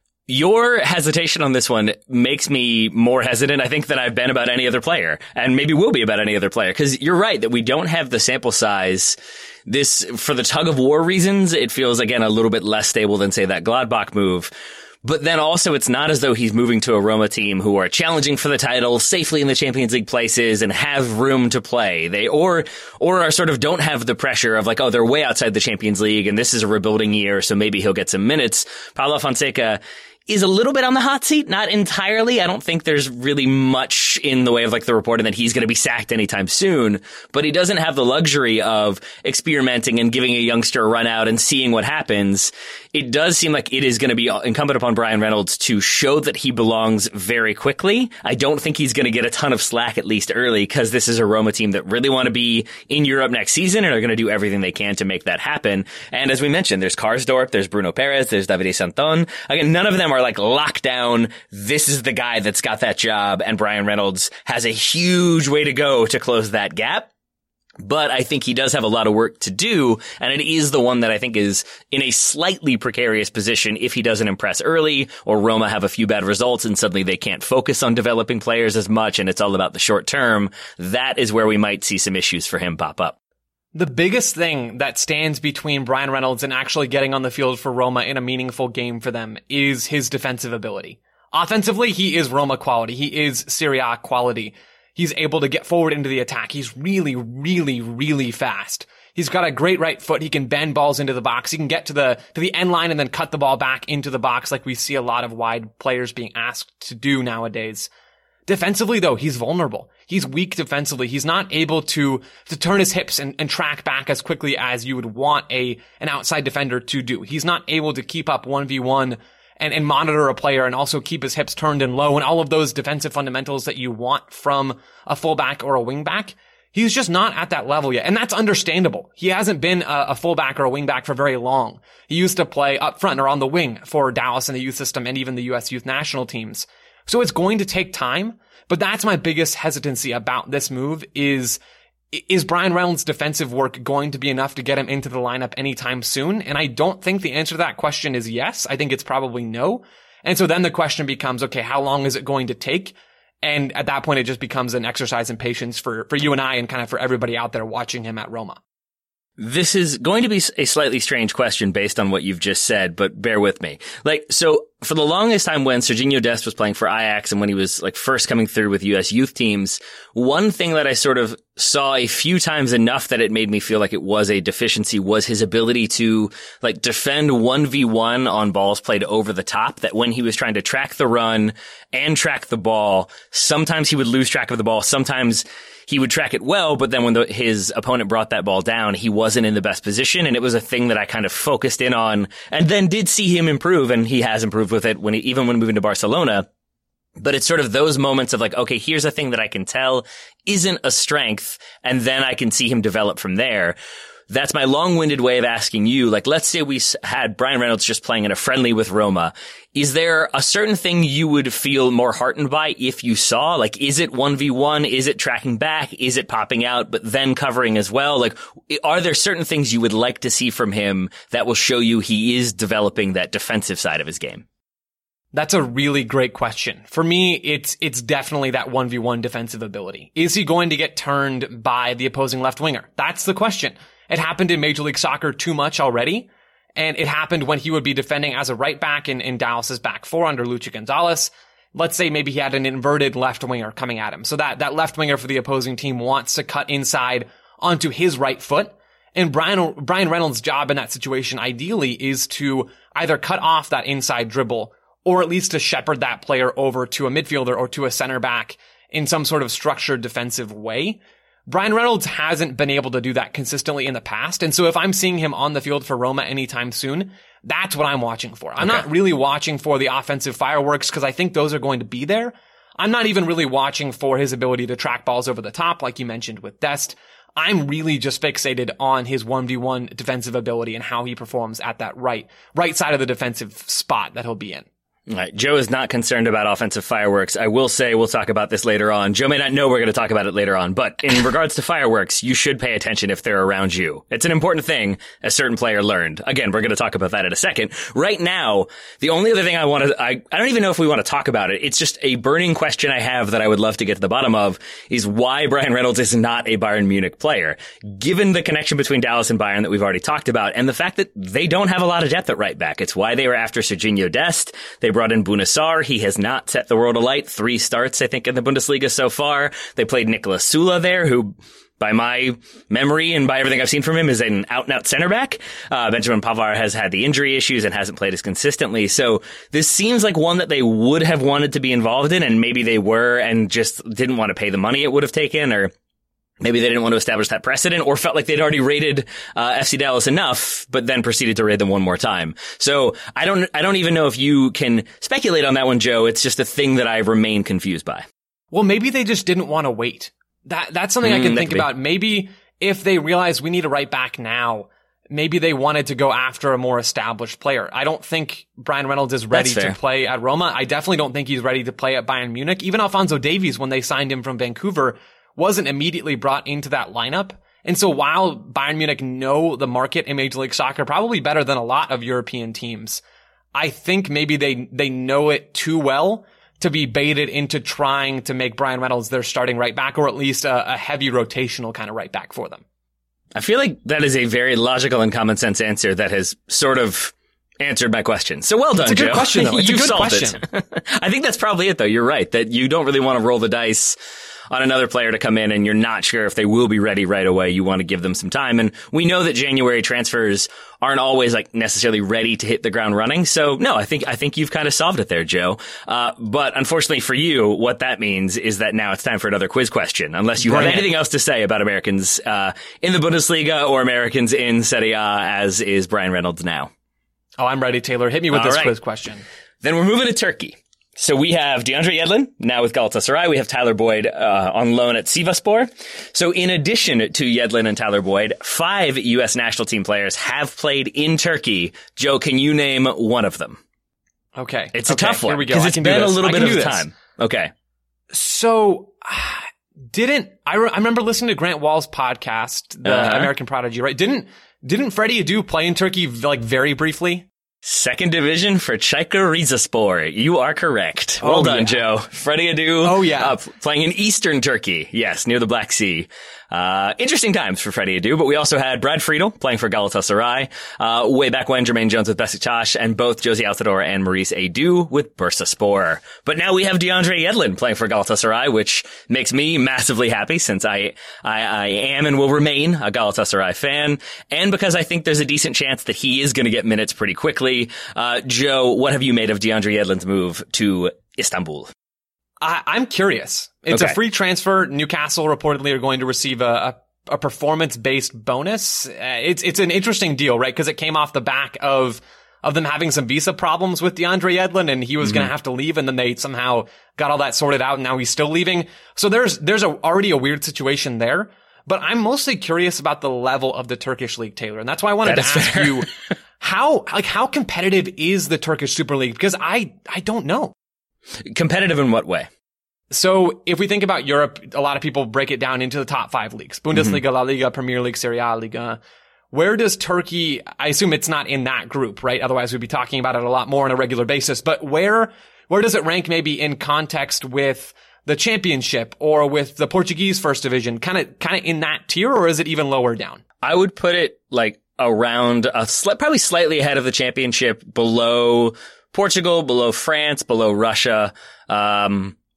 your hesitation on this one makes me more hesitant, I think, than I've been about any other player, and maybe will be about any other player, because you're right that we don't have the sample size. This, for the tug of war reasons, it feels, again, a little bit less stable than, say, that Gladbach move. But then also, it's not as though he's moving to a Roma team who are challenging for the title, safely in the Champions League places, and have room to play. They, or, or are sort of don't have the pressure of like, oh, they're way outside the Champions League, and this is a rebuilding year, so maybe he'll get some minutes. Paulo Fonseca is a little bit on the hot seat, not entirely. I don't think there's really much in the way of like the reporting that he's going to be sacked anytime soon, but he doesn't have the luxury of experimenting and giving a youngster a run out and seeing what happens. It does seem like it is going to be incumbent upon Bryan Reynolds to show that he belongs very quickly. I don't think he's going to get a ton of slack, at least early, because this is a Roma team that really want to be in Europe next season and are going to do everything they can to make that happen. And as we mentioned, there's Karsdorp, there's Bruno Perez, there's Davide Santon. Again, none of them are like locked down. This is the guy that's got that job, and Bryan Reynolds has a huge way to go to close that gap. But I think he does have a lot of work to do, and it is the one that I think is in a slightly precarious position if he doesn't impress early, or Roma have a few bad results and suddenly they can't focus on developing players as much and it's all about the short term. That is where we might see some issues for him pop up. The biggest thing that stands between Bryan Reynolds and actually getting on the field for Roma in a meaningful game for them is his defensive ability. Offensively, he is Roma quality. He is Serie A quality. He's able to get forward into the attack. He's really, really, really fast. He's got a great right foot. He can bend balls into the box. He can get to the, to the end line and then cut the ball back into the box like we see a lot of wide players being asked to do nowadays. Defensively, though, he's vulnerable. He's weak defensively. He's not able to, to turn his hips and, and track back as quickly as you would want a, an outside defender to do. He's not able to keep up one v one and, and monitor a player and also keep his hips turned and low and all of those defensive fundamentals that you want from a fullback or a wingback. He's just not at that level yet. And that's understandable. He hasn't been a, a fullback or a wingback for very long. He used to play up front or on the wing for Dallas in the youth system and even the U S youth national teams. So it's going to take time, but that's my biggest hesitancy about this move is, is Bryan Reynolds' defensive work going to be enough to get him into the lineup anytime soon? And I don't think the answer to that question is yes. I think it's probably no. And so then the question becomes, okay, how long is it going to take? And at that point, it just becomes an exercise in patience for, for you and I and kind of for everybody out there watching him at Roma. This is going to be a slightly strange question based on what you've just said, but bear with me. Like, so for the longest time when Serginho Dest was playing for Ajax and when he was like first coming through with U S youth teams, one thing that I sort of saw a few times enough that it made me feel like it was a deficiency was his ability to like defend one v one on balls played over the top, that when he was trying to track the run and track the ball, sometimes he would lose track of the ball. Sometimes he would track it well, but then when the, his opponent brought that ball down, he wasn't in the best position. And it was a thing that I kind of focused in on and then did see him improve. And he has improved with it when he, even when moving to Barcelona. But it's sort of those moments of like, okay, here's a thing that I can tell isn't a strength. And then I can see him develop from there. That's my long-winded way of asking you, like, let's say we had Bryan Reynolds just playing in a friendly with Roma. Is there a certain thing you would feel more heartened by if you saw? Like, is it one v one? Is it tracking back? Is it popping out, but then covering as well? Like, are there certain things you would like to see from him that will show you he is developing that defensive side of his game? That's a really great question. For me, it's it's definitely that one v one defensive ability. Is he going to get turned by the opposing left winger? That's the question. It happened in Major League Soccer too much already, and it happened when he would be defending as a right back in, in Dallas's back four under Luchi Gonzalez. Let's say maybe he had an inverted left winger coming at him. So that, that left winger for the opposing team wants to cut inside onto his right foot. And Bryan, Bryan Reynolds' job in that situation ideally is to either cut off that inside dribble or at least to shepherd that player over to a midfielder or to a center back in some sort of structured defensive way. Brian Reynolds hasn't been able to do that consistently in the past. And so if I'm seeing him on the field for Roma anytime soon, that's what I'm watching for. I'm okay. not really watching for the offensive fireworks because I think those are going to be there. I'm not even really watching for his ability to track balls over the top, like you mentioned with Dest. I'm really just fixated on his one v one defensive ability and how he performs at that right, right side of the defensive spot that he'll be in. All right. Joe is not concerned about offensive fireworks. I will say we'll talk about this later on. Joe may not know we're going to talk about it later on, but in regards to fireworks, you should pay attention if they're around you. It's an important thing a certain player learned. Again, we're going to talk about that in a second. Right now, the only other thing I want to, I, I don't even know if we want to talk about it. It's just a burning question I have that I would love to get to the bottom of is why Brian Reynolds is not a Bayern Munich player. Given the connection between Dallas and Bayern that we've already talked about and the fact that they don't have a lot of depth at right back. It's why they were after Serginho Dest. They brought in Bouna Sarr. He has not set the world alight. Three starts, I think, in the Bundesliga so far. They played Nicolas Sula there, who, by my memory and by everything I've seen from him, is an out-and-out center back. Uh, Benjamin Pavard has had the injury issues and hasn't played as consistently. So this seems like one that they would have wanted to be involved in, and maybe they were and just didn't want to pay the money it would have taken, or maybe they didn't want to establish that precedent or felt like they'd already rated uh, F C Dallas enough, but then proceeded to raid them one more time. So I don't I don't even know if you can speculate on that one, Joe. It's just a thing that I remain confused by. Well, maybe they just didn't want to wait. That That's something mm, I can think about. Maybe if they realize we need a right back now, maybe they wanted to go after a more established player. I don't think Brian Reynolds is ready to play at Roma. I definitely don't think he's ready to play at Bayern Munich. Even Alphonso Davies, when they signed him from Vancouver, wasn't immediately brought into that lineup. And so while Bayern Munich know the market in Major League Soccer probably better than a lot of European teams, I think maybe they, they know it too well to be baited into trying to make Brian Reynolds their starting right back, or at least a, a heavy rotational kind of right back for them. I feel like that is a very logical and common sense answer that has sort of answered my question. So well done, Joe. It's a good Joe. question, though. It's you a good solved question. It. I think that's probably it, though. You're right, that you don't really want to roll the dice on another player to come in and you're not sure if they will be ready right away. You want to give them some time. And we know that January transfers aren't always like necessarily ready to hit the ground running. So no, I think, I think you've kind of solved it there, Joe. Uh, but unfortunately for you, what that means is that now it's time for another quiz question. Unless you have anything else to say about Americans, uh, in the Bundesliga or Americans in Serie A, as is Brian Reynolds now. Oh, I'm ready, Taylor. Hit me with All this right. quiz question. Then we're moving to Turkey. So we have DeAndre Yedlin, now with Galatasaray. We have Tyler Boyd uh, on loan at Sivasspor. So in addition to Yedlin and Tyler Boyd, five U S national team players have played in Turkey. Joe, can you name one of them? Okay. It's a okay, tough one. Here we go. Because it's been a little bit of time. Okay. So, didn't, I, re- I remember listening to Grant Wall's podcast, the uh-huh. American Prodigy, right? Didn't, didn't Freddie Adu play in Turkey, like, very briefly? Second division for Çaykur Rizespor. You are correct. Well oh, done, yeah. Joe. Freddie Adu. Oh, yeah. Uh, playing in Eastern Turkey. Yes, near the Black Sea. Uh, interesting times for Freddie Adu, but we also had Brad Friedel playing for Galatasaray, uh, way back when, Jermaine Jones with Besiktas, and both Josie Altidore and Maurice Adu with Bursaspor. But now we have DeAndre Yedlin playing for Galatasaray, which makes me massively happy since I, I, I am and will remain a Galatasaray fan, and because I think there's a decent chance that he is going to get minutes pretty quickly. Uh, Joe, what have you made of DeAndre Yedlin's move to Istanbul? I, I'm curious. It's okay. a free transfer. Newcastle reportedly are going to receive a, a, a performance-based bonus. Uh, it's it's an interesting deal, right? Because it came off the back of of them having some visa problems with DeAndre Yedlin, and he was mm-hmm. going to have to leave, and then they somehow got all that sorted out, and now he's still leaving. So there's there's a, already a weird situation there. But I'm mostly curious about the level of the Turkish league, Taylor, and that's why I wanted that to ask fair. you how like how competitive is the Turkish Super League? Because I I don't know. Competitive in what way? So if we think about Europe, a lot of people break it down into the top five leagues. Bundesliga, mm-hmm. La Liga, Premier League, Serie A, Liga. Where does Turkey, I assume it's not in that group, right? Otherwise we'd be talking about it a lot more on a regular basis. But where, where does it rank maybe in context with the Championship or with the Portuguese First Division? Kind of, kind of in that tier, or is it even lower down? I would put it like around, a sli- probably slightly ahead of the Championship, below Portugal, below France, below Russia. Um,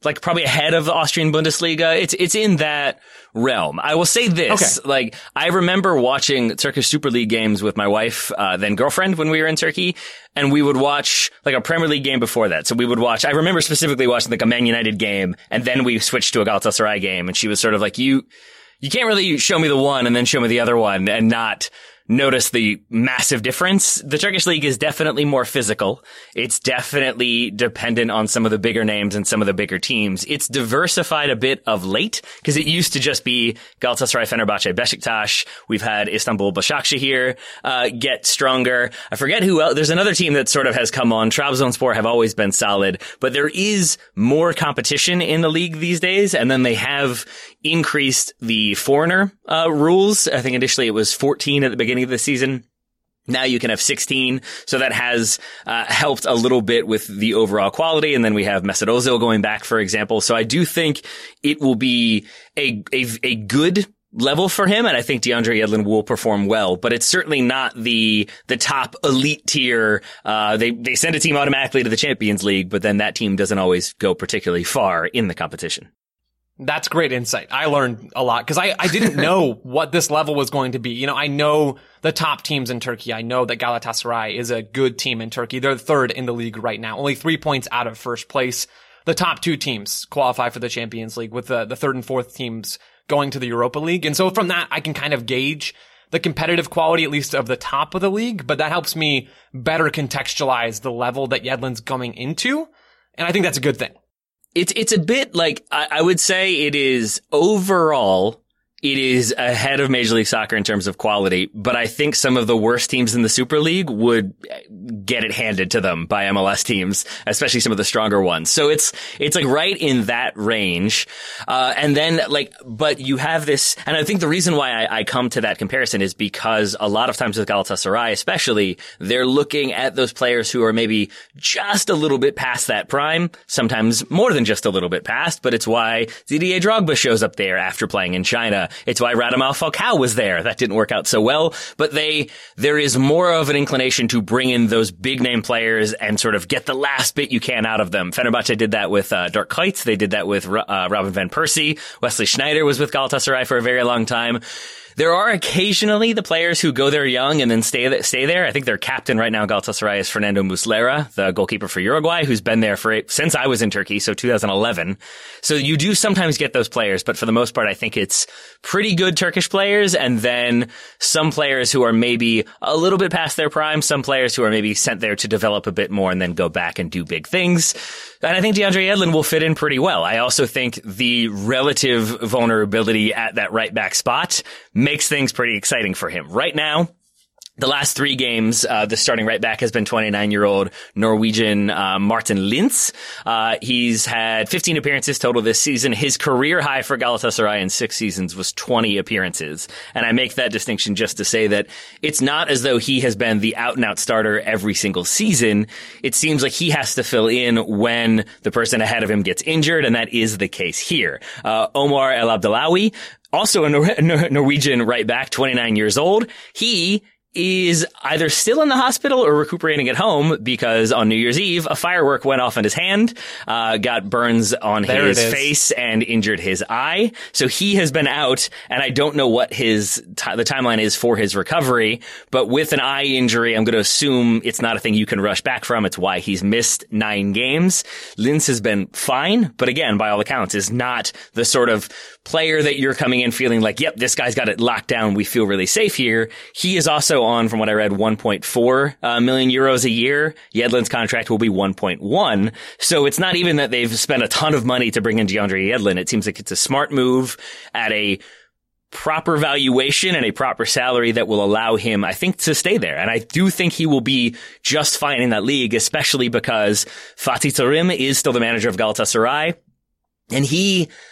like probably ahead of the Austrian Bundesliga. It's it's in that realm. I will say this, okay. like I remember watching Turkish Super League games with my wife, uh, then girlfriend when we were in Turkey, and we would watch like a Premier League game before that. So we would watch, I remember specifically watching like a Man United game, and then we switched to a Galatasaray game, and she was sort of like, you, you can't really show me the one and then show me the other one and not notice the massive difference. The Turkish league is definitely more physical. It's definitely dependent on some of the bigger names and some of the bigger teams. It's diversified a bit of late because it used to just be Galatasaray, Fenerbahce, Besiktas. We've had Istanbul Başakşehir uh, get stronger. I forget who else. There's another team that sort of has come on. Trabzonspor have always been solid, but there is more competition in the league these days. And then they have increased the foreigner uh, rules. I think initially it was fourteen at the beginning of the season. Now you can have sixteen. So that has uh, helped a little bit with the overall quality. And then we have Mesut Ozil going back, for example. So I do think it will be a, a, a good level for him. And I think DeAndre Yedlin will perform well, but it's certainly not the, the top elite tier. Uh, they, they send a team automatically to the Champions League, but then that team doesn't always go particularly far in the competition. That's great insight. I learned a lot because I, I didn't know what this level was going to be. You know, I know the top teams in Turkey. I know that Galatasaray is a good team in Turkey. They're third in the league right now, only three points out of first place. The top two teams qualify for the Champions League, with the, the third and fourth teams going to the Europa League. And so from that, I can kind of gauge the competitive quality, at least of the top of the league, but that helps me better contextualize the level that Yedlin's coming into. And I think that's a good thing. It's, it's a bit like, I, I would say it is overall, it is ahead of Major League Soccer in terms of quality, but I think some of the worst teams in the Super League would get it handed to them by M L S teams, especially some of the stronger ones. So it's, it's like right in that range. Uh, and then like, but you have this, and I think the reason why I, I come to that comparison is because a lot of times with Galatasaray, especially, they're looking at those players who are maybe just a little bit past that prime, sometimes more than just a little bit past, but it's why Didier Drogba shows up there after playing in China. It's why Radamel Falcao was there. That didn't work out so well, but they, there is more of an inclination to bring in those big name players and sort of get the last bit you can out of them. Fenerbahce did that with, uh, Dirk Kuyt. They did that with, uh, Robin van Persie. Wesley Sneijder was with Galatasaray for a very long time. There are occasionally the players who go there young and then stay stay there. I think their captain right now in Galatasaray is Fernando Muslera, the goalkeeper for Uruguay, who's been there for since I was in Turkey, so two thousand eleven. So you do sometimes get those players, but for the most part, I think it's pretty good Turkish players, and then some players who are maybe a little bit past their prime, some players who are maybe sent there to develop a bit more and then go back and do big things. And I think DeAndre Yedlin will fit in pretty well. I also think the relative vulnerability at that right back spot makes things pretty exciting for him. Right now, the last three games, uh, the starting right back has been twenty-nine-year-old Norwegian uh, Martin Lintz. Uh, he's had fifteen appearances total this season. His career high for Galatasaray in six seasons was twenty appearances. And I make that distinction just to say that it's not as though he has been the out-and-out starter every single season. It seems like he has to fill in when the person ahead of him gets injured, and that is the case here. Uh, Omar El Abdellaoui, also a Nor- Nor- Norwegian right back, twenty-nine years old. He is either still in the hospital or recuperating at home because on New Year's Eve, a firework went off in his hand, uh, got burns on there his face and injured his eye. So he has been out, and I don't know what his, t- the timeline is for his recovery, but with an eye injury, I'm going to assume it's not a thing you can rush back from. It's why he's missed nine games. Lintz has been fine, but again, by all accounts, is not the sort of player that you're coming in feeling like, yep, this guy's got it locked down. We feel really safe here. He is also on, from what I read, one point four uh, million euros a year. Yedlin's contract will be one point one. So it's not even that they've spent a ton of money to bring in DeAndre Yedlin. It seems like it's a smart move at a proper valuation and a proper salary that will allow him, I think, to stay there. And I do think he will be just fine in that league, especially because Fatih Terim is still the manager of Galatasaray. And he...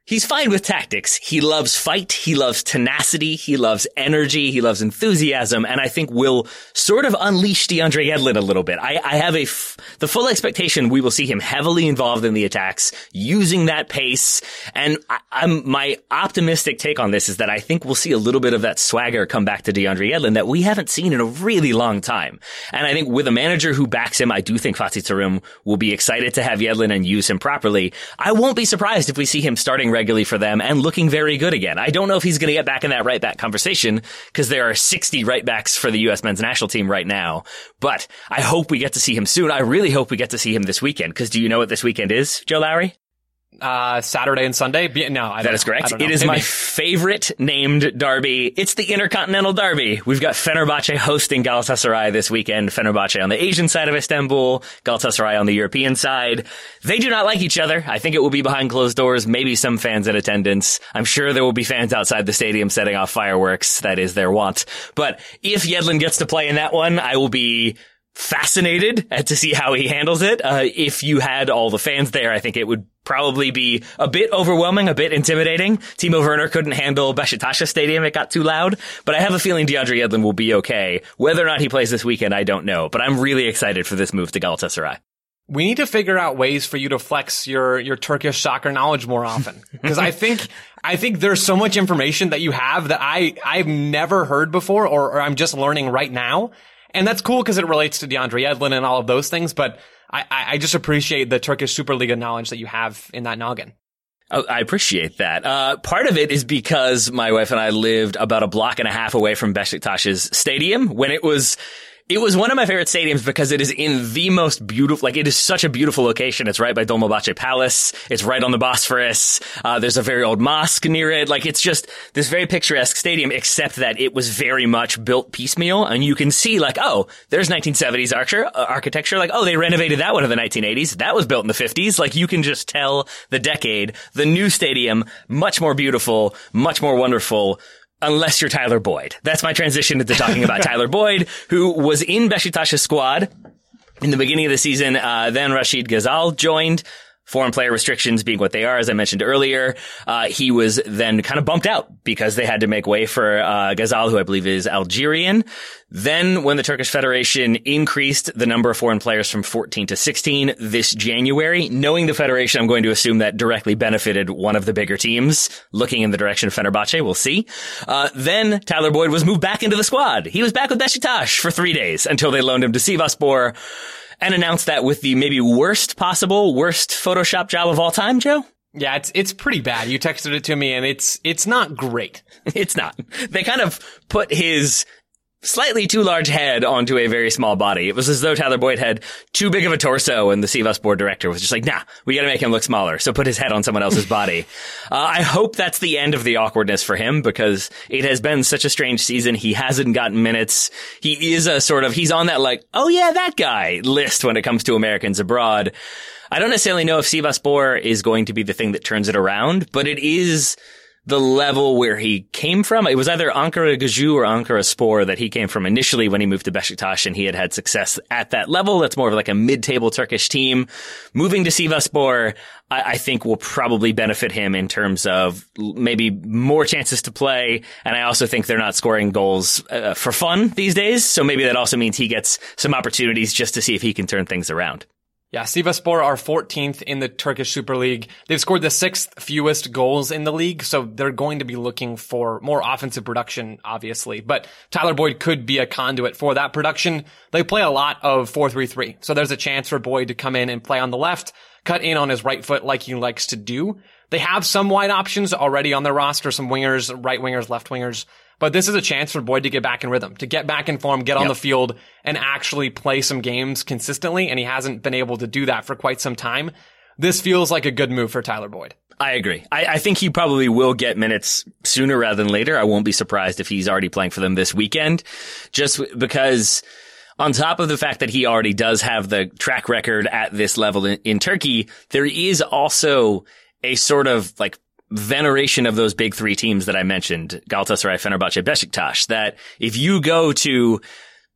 He's fine with tactics. He loves fight. He loves tenacity. He loves energy. He loves enthusiasm. And I think will sort of unleash DeAndre Yedlin a little bit. I, I have a f- the full expectation we will see him heavily involved in the attacks, using that pace. And I, I'm my optimistic take on this is that I think we'll see a little bit of that swagger come back to DeAndre Yedlin that we haven't seen in a really long time. And I think with a manager who backs him, I do think Fatih Terim will be excited to have Yedlin and use him properly. I won't be surprised if we see him starting regularly for them and looking very good again. I don't know if he's going to get back in that right back conversation because there are sixty right backs for the U S men's national team right now, but I hope we get to see him soon. I really hope we get to see him this weekend because do you know what this weekend is, Joe Lowry? Uh, Saturday and Sunday? No, I don't That is correct. It is Maybe. my favorite named derby. It's the Intercontinental Derby. We've got Fenerbahce hosting Galatasaray this weekend. Fenerbahce on the Asian side of Istanbul, Galatasaray on the European side. They do not like each other. I think it will be behind closed doors, maybe some fans in attendance. I'm sure there will be fans outside the stadium setting off fireworks. That is their want. But if Yedlin gets to play in that one, I will be fascinated to see how he handles it. Uh, if you had all the fans there, I think it would probably be a bit overwhelming, a bit intimidating. Timo Werner couldn't handle Beşiktaş Stadium. It got too loud. But I have a feeling DeAndre Yedlin will be okay. Whether or not he plays this weekend, I don't know. But I'm really excited for this move to Galatasaray. We need to figure out ways for you to flex your, your Turkish soccer knowledge more often. Because I think, I think there's so much information that you have that I, I've never heard before or, or I'm just learning right now. And that's cool because it relates to DeAndre Yedlin and all of those things. But I, I just appreciate the Turkish Superliga knowledge that you have in that noggin. Oh, I appreciate that. Uh, part of it is because my wife and I lived about a block and a half away from Beşiktaş's stadium when it was It was one of my favorite stadiums because it is in the most beautiful, like it is such a beautiful location. It's right by Dolmabahce Palace. It's right on the Bosphorus. Uh, there's a very old mosque near it. Like it's just this very picturesque stadium, except that it was very much built piecemeal. And you can see like, oh, there's nineteen seventies architecture, uh, architecture. Like, oh, they renovated that one in the nineteen eighties. That was built in the fifties. Like you can just tell the decade. The new stadium, much more beautiful, much more wonderful. Unless you're Tyler Boyd. That's my transition into talking about Tyler Boyd, who was in Beşiktaş's squad in the beginning of the season. Uh, then Rachid Ghazal joined. Foreign player restrictions being what they are, as I mentioned earlier. Uh, he was then kind of bumped out because they had to make way for uh, Ghazal, who I believe is Algerian. Then when the Turkish Federation increased the number of foreign players from fourteen to sixteen this January, knowing the Federation, I'm going to assume that directly benefited one of the bigger teams, looking in the direction of Fenerbahce. We'll see. Uh, then Tyler Boyd was moved back into the squad. He was back with Beşiktaş for three days until they loaned him to Sivasspor. And announced that with the maybe worst possible, worst Photoshop job of all time, Joe? Yeah, it's it's pretty bad. You texted it to me, and it's it's not great. It's not. They kind of put his slightly too large head onto a very small body. It was as though Tyler Boyd had too big of a torso, and the Sivasspor director was just like, nah, we gotta make him look smaller, so put his head on someone else's body. Uh, I hope that's the end of the awkwardness for him, because it has been such a strange season. He hasn't gotten minutes. He is a sort of, he's on that like, oh yeah, that guy list when it comes to Americans abroad. I don't necessarily know if Sivasspor is going to be the thing that turns it around, but it is the level where he came from. It was either Ankara Gücü or Ankaraspor that he came from initially when he moved to Beşiktaş, and he had had success at that level. That's more of like a mid-table Turkish team. Moving to Sivasspor, I, I think will probably benefit him in terms of maybe more chances to play. And I also think they're not scoring goals uh, for fun these days. So maybe that also means he gets some opportunities just to see if he can turn things around. Yeah, Sivasspor are fourteenth in the Turkish Super League. They've scored the sixth fewest goals in the league, so they're going to be looking for more offensive production, obviously. But Tyler Boyd could be a conduit for that production. They play a lot of four three three, so there's a chance for Boyd to come in and play on the left, cut in on his right foot like he likes to do. They have some wide options already on their roster, some wingers, right wingers, left wingers. But this is a chance for Boyd to get back in rhythm, to get back in form, get yep. on the field, and actually play some games consistently, and he hasn't been able to do that for quite some time. This feels like a good move for Tyler Boyd. I agree. I, I think he probably will get minutes sooner rather than later. I won't be surprised if he's already playing for them this weekend, just because on top of the fact that he already does have the track record at this level in, in Turkey, there is also a sort of like veneration of those big three teams that I mentioned, Galatasaray, Fenerbahce, Beşiktaş, that if you go to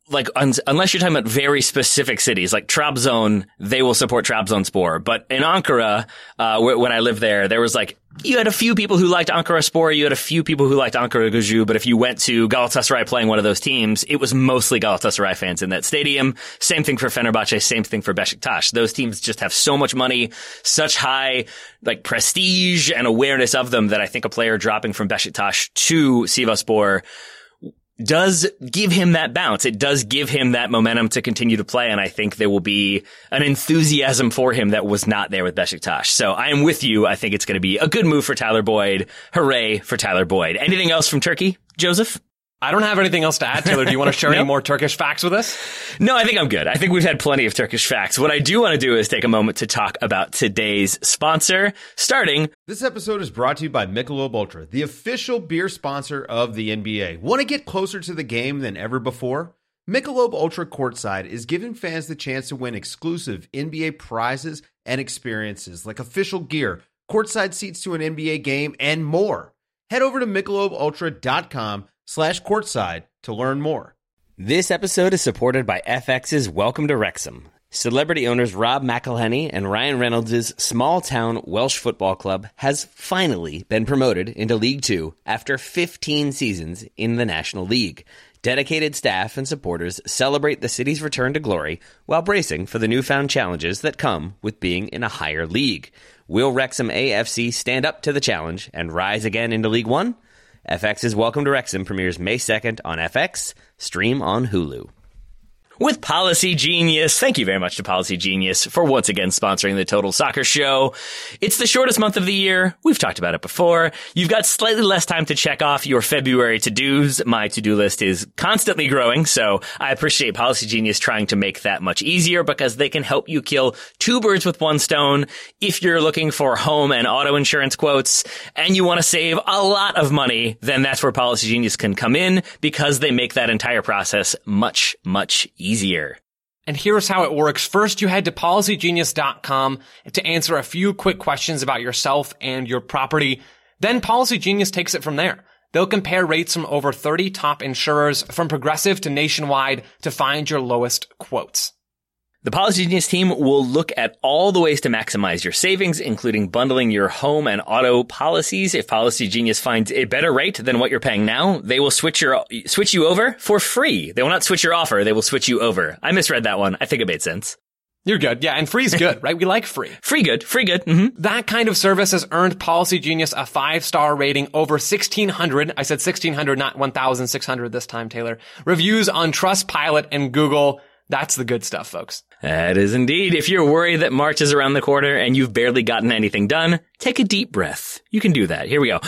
like, un- unless you're talking about very specific cities, like Trabzon, they will support Trabzonspor. But in Ankara, uh, w- when I lived there, there was like, you had a few people who liked Ankaraspor, you had a few people who liked Ankaragücü, but if you went to Galatasaray playing one of those teams, it was mostly Galatasaray fans in that stadium. Same thing for Fenerbahce, same thing for Beşiktaş. Those teams just have so much money, such high, like, prestige and awareness of them that I think a player dropping from Beşiktaş to Sivasspor does give him that bounce. It does give him that momentum to continue to play, and I think there will be an enthusiasm for him that was not there with Beşiktaş. So I am with you. I think it's going to be a good move for Tyler Boyd. Hooray for Tyler Boyd. Anything else from Turkey, Joseph? I don't have anything else to add, Taylor. Do you want to share No? any more Turkish facts with us? No, I think I'm good. I think we've had plenty of Turkish facts. What I do want to do is take a moment to talk about today's sponsor, starting. This episode is brought to you by Michelob Ultra, the official beer sponsor of the N B A. Want to get closer to the game than ever before? Michelob Ultra Courtside is giving fans the chance to win exclusive N B A prizes and experiences like official gear, courtside seats to an N B A game, and more. Head over to michelob ultra dot com slash courtside to learn more. This episode is supported by F X's Welcome to Wrexham. Celebrity owners Rob McElhenney and Ryan Reynolds' small-town Welsh football club has finally been promoted into League Two after fifteen seasons in the National League. Dedicated staff and supporters celebrate the city's return to glory while bracing for the newfound challenges that come with being in a higher league. Will Wrexham A F C stand up to the challenge and rise again into League One? F X's Welcome to Wrexham premieres May second on F X, stream on Hulu. With Policy Genius. Thank you very much to Policy Genius for once again sponsoring the Total Soccer Show. It's the shortest month of the year. We've talked about it before. You've got slightly less time to check off your February to-dos. My to-do list is constantly growing, so I appreciate Policy Genius trying to make that much easier because they can help you kill two birds with one stone. If you're looking for home and auto insurance quotes and you want to save a lot of money, then that's where Policy Genius can come in because they make that entire process much, much easier. Easier. And here's how it works. First, you head to policy genius dot com to answer a few quick questions about yourself and your property. Then Policy Genius takes it from there. They'll compare rates from over thirty top insurers, from Progressive to Nationwide, to find your lowest quotes. The Policy Genius team will look at all the ways to maximize your savings, including bundling your home and auto policies. If Policy Genius finds a better rate than what you're paying now, they will switch your switch you over for free. They will not switch your offer. They will switch you over. I misread that one. I think it made sense. You're good. Yeah, and free's good, right? We like free. Free good. Free good. Mm-hmm. That kind of service has earned Policy Genius a five-star rating, over sixteen hundred. I said sixteen hundred, not one thousand six hundred this time, Taylor. Reviews on Trustpilot and Google. That's the good stuff, folks. That is indeed. If you're worried that March is around the corner and you've barely gotten anything done, take a deep breath. You can do that. Here we go.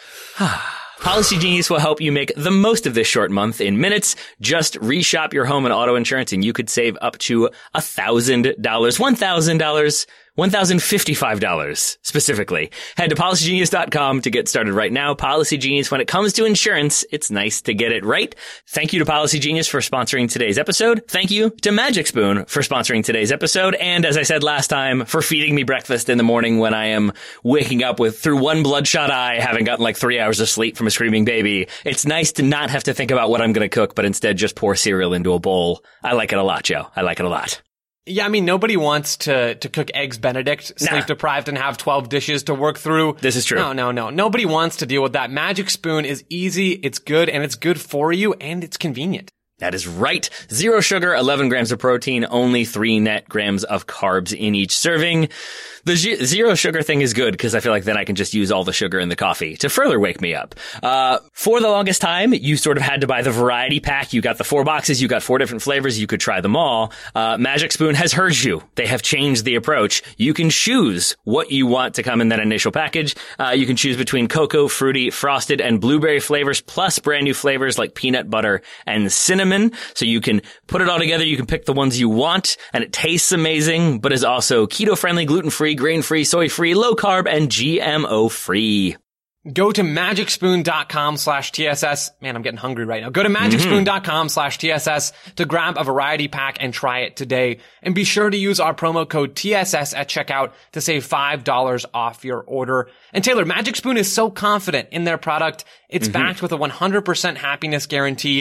Policy Genius will help you make the most of this short month in minutes. Just reshop your home and auto insurance and you could save up to one thousand dollars. one thousand dollars. one thousand fifty-five dollars specifically. Head to policy genius dot com to get started right now. Policy Genius, when it comes to insurance, it's nice to get it right. Thank you to Policy Genius for sponsoring today's episode. Thank you to Magic Spoon for sponsoring today's episode. And as I said last time, for feeding me breakfast in the morning when I am waking up with, through one bloodshot eye, having gotten like three hours of sleep from a screaming baby. It's nice to not have to think about what I'm going to cook, but instead just pour cereal into a bowl. I like it a lot, Joe. I like it a lot. Yeah, I mean, nobody wants to, to cook Eggs Benedict, sleep Nah. deprived, and have twelve dishes to work through. This is true. No, no, no. Nobody wants to deal with that. Magic Spoon is easy, it's good, and it's good for you, and it's convenient. That is right. Zero sugar, eleven grams of protein, only three net grams of carbs in each serving. The g- zero sugar thing is good because I feel like then I can just use all the sugar in the coffee to further wake me up. Uh, for the longest time, you sort of had to buy the variety pack. You got the four boxes. You got four different flavors. You could try them all. Uh, Magic Spoon has heard you. They have changed the approach. You can choose what you want to come in that initial package. Uh, you can choose between cocoa, fruity, frosted, and blueberry flavors, plus brand new flavors like peanut butter and cinnamon. So you can put it all together. You can pick the ones you want, and it tastes amazing, but is also keto-friendly, gluten-free, grain-free, soy-free, low-carb, and G M O-free. Go to magic spoon dot com slash T S S. Man, I'm getting hungry right now. Go to magic spoon dot com slash T S S to grab a variety pack and try it today. And be sure to use our promo code T S S at checkout to save five dollars off your order. And Taylor, Magic Spoon is so confident in their product. It's mm-hmm. backed with a one hundred percent happiness guarantee.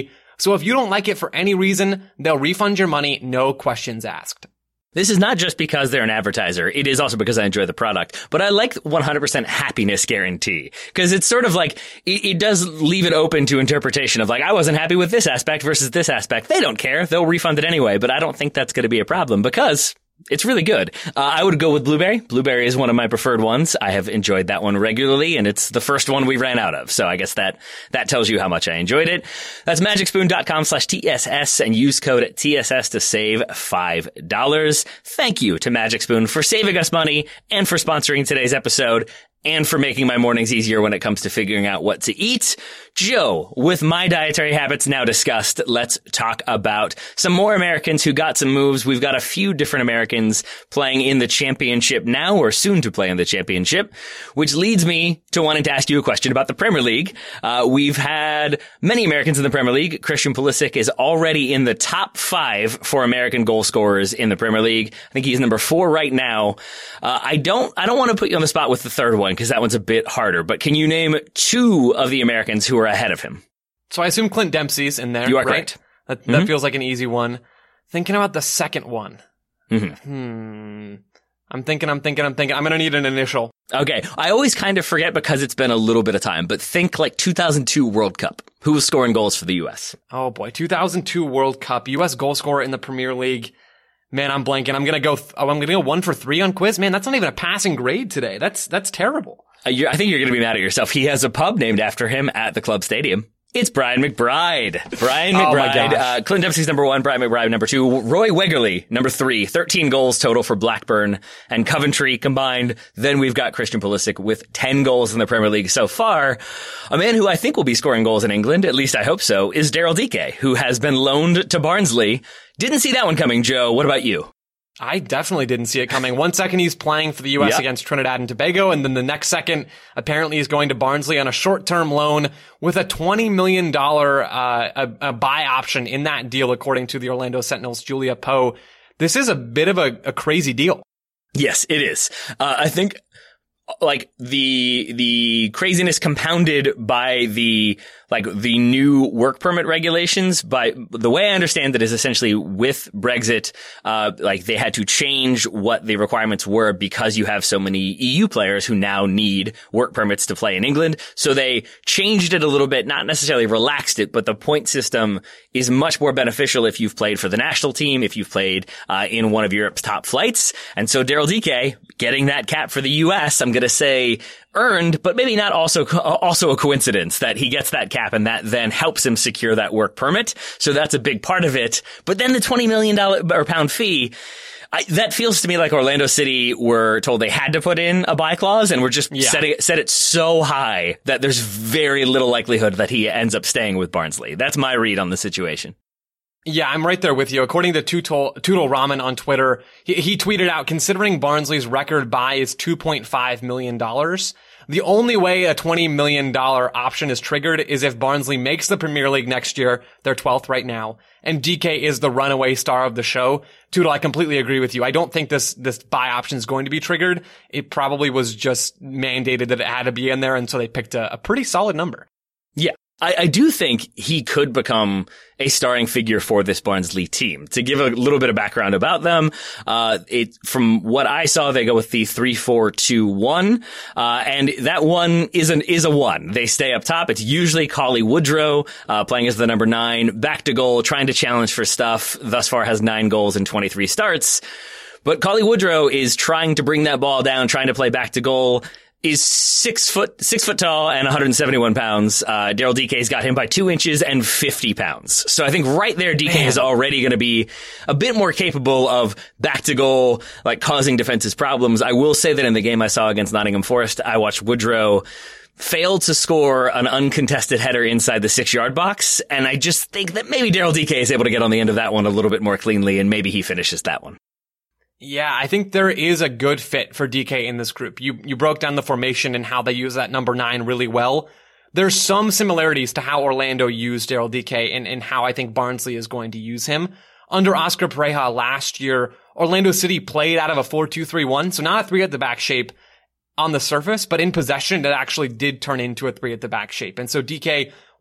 So if you don't like it for any reason, they'll refund your money, no questions asked. This is not just because they're an advertiser. It is also because I enjoy the product. But I like one hundred percent happiness guarantee. Because it's sort of like, it, it does leave it open to interpretation of like, I wasn't happy with this aspect versus this aspect. They don't care. They'll refund it anyway. But I don't think that's going to be a problem because it's really good. Uh, I would go with Blueberry. Blueberry is one of my preferred ones. I have enjoyed that one regularly, and it's the first one we ran out of. So I guess that, that tells you how much I enjoyed it. That's magicspoon.com slash TSS and use code T S S to save five dollars. Thank you to Magic Spoon for saving us money and for sponsoring today's episode and for making my mornings easier when it comes to figuring out what to eat. Joe, with my dietary habits now discussed, let's talk about some more Americans who got some moves. We've got a few different Americans playing in the championship now or soon to play in the championship, which leads me to wanting to ask you a question about the Premier League. Uh, we've had many Americans in the Premier League. Christian Pulisic is already in the top five for American goal scorers in the Premier League. I think he's number four right now. Uh, I don't, I don't want to put you on the spot with the third one, because that one's a bit harder. But can you name two of the Americans who are ahead of him? So I assume Clint Dempsey's in there. You are right? correct. That, Mm-hmm. that feels like an easy one. Thinking about the second one. Mm-hmm. Hmm. I'm thinking, I'm thinking, I'm thinking. I'm going to need an initial. Okay. I always kind of forget because it's been a little bit of time, but think like two thousand two World Cup. Who was scoring goals for the U S? Oh boy. two thousand two World Cup. U S goal scorer in the Premier League. Man, I'm blanking. I'm going to go, th- oh, I'm going to go one for three on quiz. Man, that's not even a passing grade today. That's, that's terrible. Uh, you're, I think you're going to be mad at yourself. He has a pub named after him at the club stadium. It's Brian McBride. Brian Oh my McBride. gosh. uh, Clint Dempsey's number one, Brian McBride number two, Roy Wegerle number three, thirteen goals total for Blackburn and Coventry combined. Then we've got Christian Pulisic with ten goals in the Premier League so far. A man who I think will be scoring goals in England, at least I hope so, is Daryl Dike, who has been loaned to Barnsley. Didn't see that one coming, Joe. What about you? I definitely didn't see it coming. One second he's playing for the U S Yep. against Trinidad and Tobago, and then the next second, apparently he's going to Barnsley on a short-term loan with a twenty million dollars uh, a, a buy option in that deal, according to the Orlando Sentinel's Julia Poe. This is a bit of a, a crazy deal. Yes, it is. Uh, I think like the the craziness compounded by the like the new work permit regulations. By the way I understand it is essentially with Brexit, uh, like they had to change what the requirements were because you have so many E U players who now need work permits to play in England. So they changed it a little bit, not necessarily relaxed it, but the point system is much more beneficial if you've played for the national team, if you've played uh, in one of Europe's top flights. And so Daryl Dike getting that cap for the U S, I'm going to say earned, but maybe not also also a coincidence that he gets that cap and that then helps him secure that work permit. So that's a big part of it. But then the twenty million dollars or pound fee, I, that feels to me like Orlando City were told they had to put in a buy clause and we're just Yeah. setting it, set it so high that there's very little likelihood that he ends up staying with Barnsley. That's my read on the situation. Yeah, I'm right there with you. According to Tootle, Tootle Ramen on Twitter, he, he tweeted out, considering Barnsley's record buy is two point five million dollars, the only way a twenty million dollars option is triggered is if Barnsley makes the Premier League next year. They're twelfth right now. And D K is the runaway star of the show. Tootle, I completely agree with you. I don't think this, this buy option is going to be triggered. It probably was just mandated that it had to be in there. And so they picked a, a pretty solid number. Yeah. I, I do think he could become a starring figure for this Barnsley team. To give a little bit of background about them, uh, it, from what I saw, they go with the three four two one, uh, and that one is an, is a one. They stay up top. It's usually Collie Woodrow, uh, playing as the number nine, back to goal, trying to challenge for stuff. Thus far has nine goals and twenty-three starts. But Collie Woodrow is trying to bring that ball down, trying to play back to goal. Is six foot, six foot tall and one hundred seventy-one pounds. Uh, Daryl Dike's got him by two inches and fifty pounds. So I think right there, D K Man. is already going to be a bit more capable of back to goal, like causing defenses problems. I will say that in the game I saw against Nottingham Forest, I watched Woodrow fail to score an uncontested header inside the six yard box. And I just think that maybe Daryl Dike is able to get on the end of that one a little bit more cleanly and maybe he finishes that one. Yeah, I think there is a good fit for D K in this group. You you broke down the formation and how they use that number nine really well. There's some similarities to how Orlando used Daryl Dike and, and how I think Barnsley is going to use him. Under Oscar Pareja last year, Orlando City played out of a four two three one, so not a three at the back shape on the surface, but in possession, it actually did turn into a three at the back shape. And so D K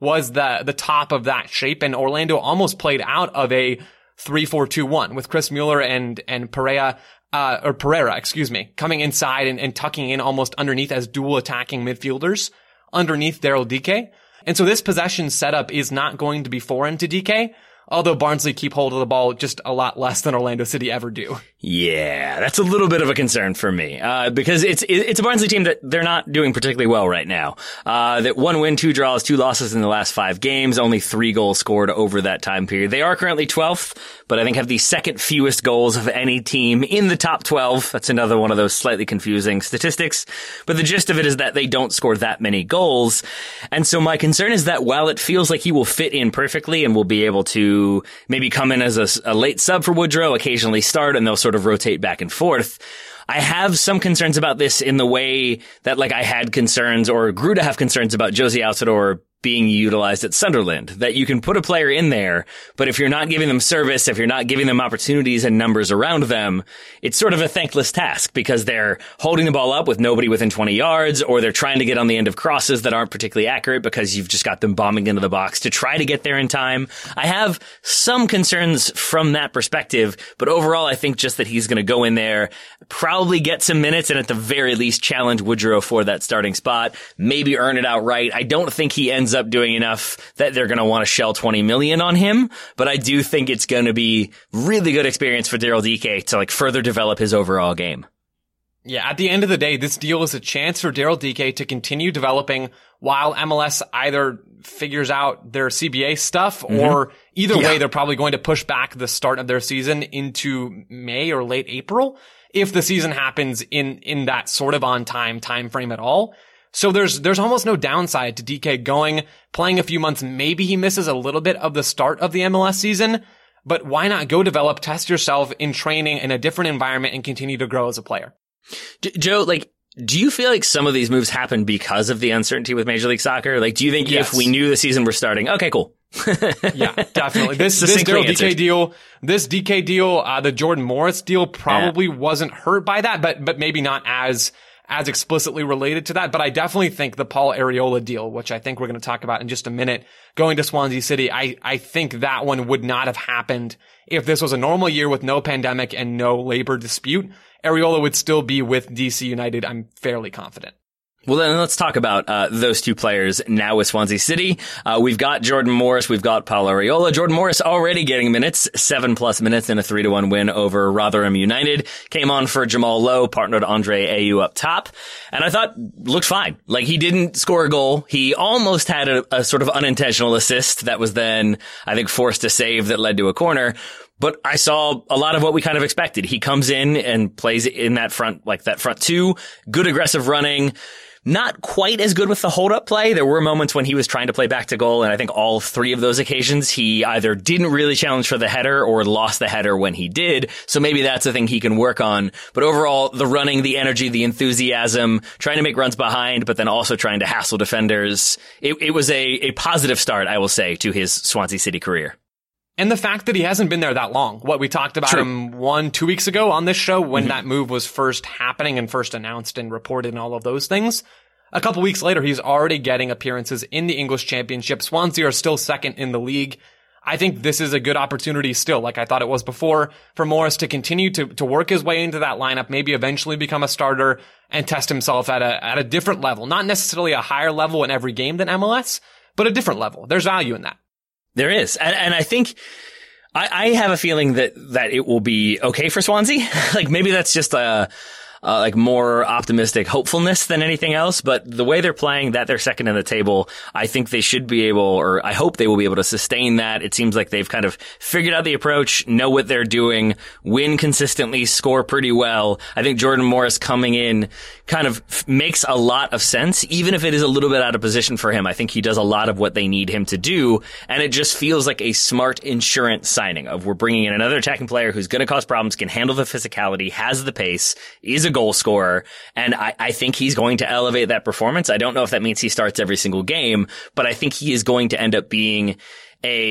was the the top of that shape, and Orlando almost played out of a three four two one with Chris Mueller and and Pereira, uh, or Pereira, excuse me, coming inside and, and tucking in almost underneath as dual attacking midfielders underneath Daryl Dike. And so this possession setup is not going to be foreign to D K, although Barnsley keep hold of the ball just a lot less than Orlando City ever do. Yeah, that's a little bit of a concern for me, uh, because it's, it's a Barnsley team that they're not doing particularly well right now. Uh, that one win, two draws, two losses in the last five games, only three goals scored over that time period. They are currently twelfth, but I think have the second fewest goals of any team in the top twelve. That's another one of those slightly confusing statistics. But the gist of it is that they don't score that many goals. And so my concern is that while it feels like he will fit in perfectly and will be able to maybe come in as a, a late sub for Woodrow, occasionally start, and they'll sort of rotate back and forth, I have some concerns about this in the way that, like, I had concerns or grew to have concerns about Josie Altidore being utilized at Sunderland, that you can put a player in there, but if you're not giving them service, if you're not giving them opportunities and numbers around them, it's sort of a thankless task because they're holding the ball up with nobody within twenty yards, or they're trying to get on the end of crosses that aren't particularly accurate because you've just got them bombing into the box to try to get there in time. I have some concerns from that perspective, but overall I think just that he's going to go in there, probably get some minutes, and at the very least challenge Woodrow for that starting spot, maybe earn it outright. I don't think he ends up doing enough that they're going to want to shell twenty million on him, but I do think it's going to be really good experience for Daryl Dike to like further develop his overall game. Yeah, at the end of the day, this deal is a chance for Daryl Dike to continue developing while M L S either figures out their C B A stuff, mm-hmm. or either yeah. way, they're probably going to push back the start of their season into May or late April if the season happens in, in that sort of on time time frame at all. So there's, there's almost no downside to D K going, playing a few months. Maybe he misses a little bit of the start of the M L S season, but why not go develop, test yourself in training in a different environment and continue to grow as a player? D- Joe, like, do you feel like some of these moves happen because of the uncertainty with Major League Soccer? Like, do you think yes. if we knew the season were starting, okay, cool. Yeah, definitely. This, this Daryl D K deal, this D K deal, uh, the Jordan Morris deal probably yeah. wasn't hurt by that, but, but maybe not as, as explicitly related to that. But I definitely think the Paul Arriola deal, which I think we're going to talk about in just a minute, going to Swansea City, I, I think that one would not have happened if this was a normal year with no pandemic and no labor dispute. Arriola would still be with D C United, I'm fairly confident. Well, then let's talk about uh those two players now with Swansea City. Uh We've got Jordan Morris, we've got Paul Arriola. Jordan Morris already getting minutes, seven plus minutes in a three to one win over Rotherham United. Came on for Jamal Lowe, partnered Andre Ayew up top, and I thought looked fine. Like, he didn't score a goal. He almost had a, a sort of unintentional assist that was then, I think, forced a save that led to a corner. But I saw a lot of what we kind of expected. He comes in and plays in that front, like that front two, good aggressive running. Not quite as good with the hold-up play. There were moments when he was trying to play back to goal, and I think all three of those occasions he either didn't really challenge for the header or lost the header when he did. So maybe that's a thing he can work on. But overall, the running, the energy, the enthusiasm, trying to make runs behind, but then also trying to hassle defenders. It, it was a, a positive start, I will say, to his Swansea City career. And the fact that he hasn't been there that long. What we talked about True. him one, two weeks ago on this show when mm-hmm. that move was first happening and first announced and reported and all of those things. A couple weeks later, he's already getting appearances in the English Championship. Swansea are still second in the league. I think this is a good opportunity still, like I thought it was before, for Morris to continue to, to work his way into that lineup, maybe eventually become a starter and test himself at a, at a different level. Not necessarily a higher level in every game than M L S, but a different level. There's value in that. There is. And, and I think I, I have a feeling that, that it will be okay for Swansea. Like, maybe that's just a, Uh, like more optimistic hopefulness than anything else. But the way they're playing, that they're second in the table, I think they should be able, or I hope they will be able to sustain that. It seems like they've kind of figured out the approach, know what they're doing, win consistently, score pretty well. I think Jordan Morris coming in kind of f- makes a lot of sense, even if it is a little bit out of position for him. I think he does a lot of what they need him to do. And it just feels like a smart insurance signing of we're bringing in another attacking player who's going to cause problems, can handle the physicality, has the pace, is a goal scorer, and I, I think he's going to elevate that performance. I don't know if that means he starts every single game, but I think he is going to end up being a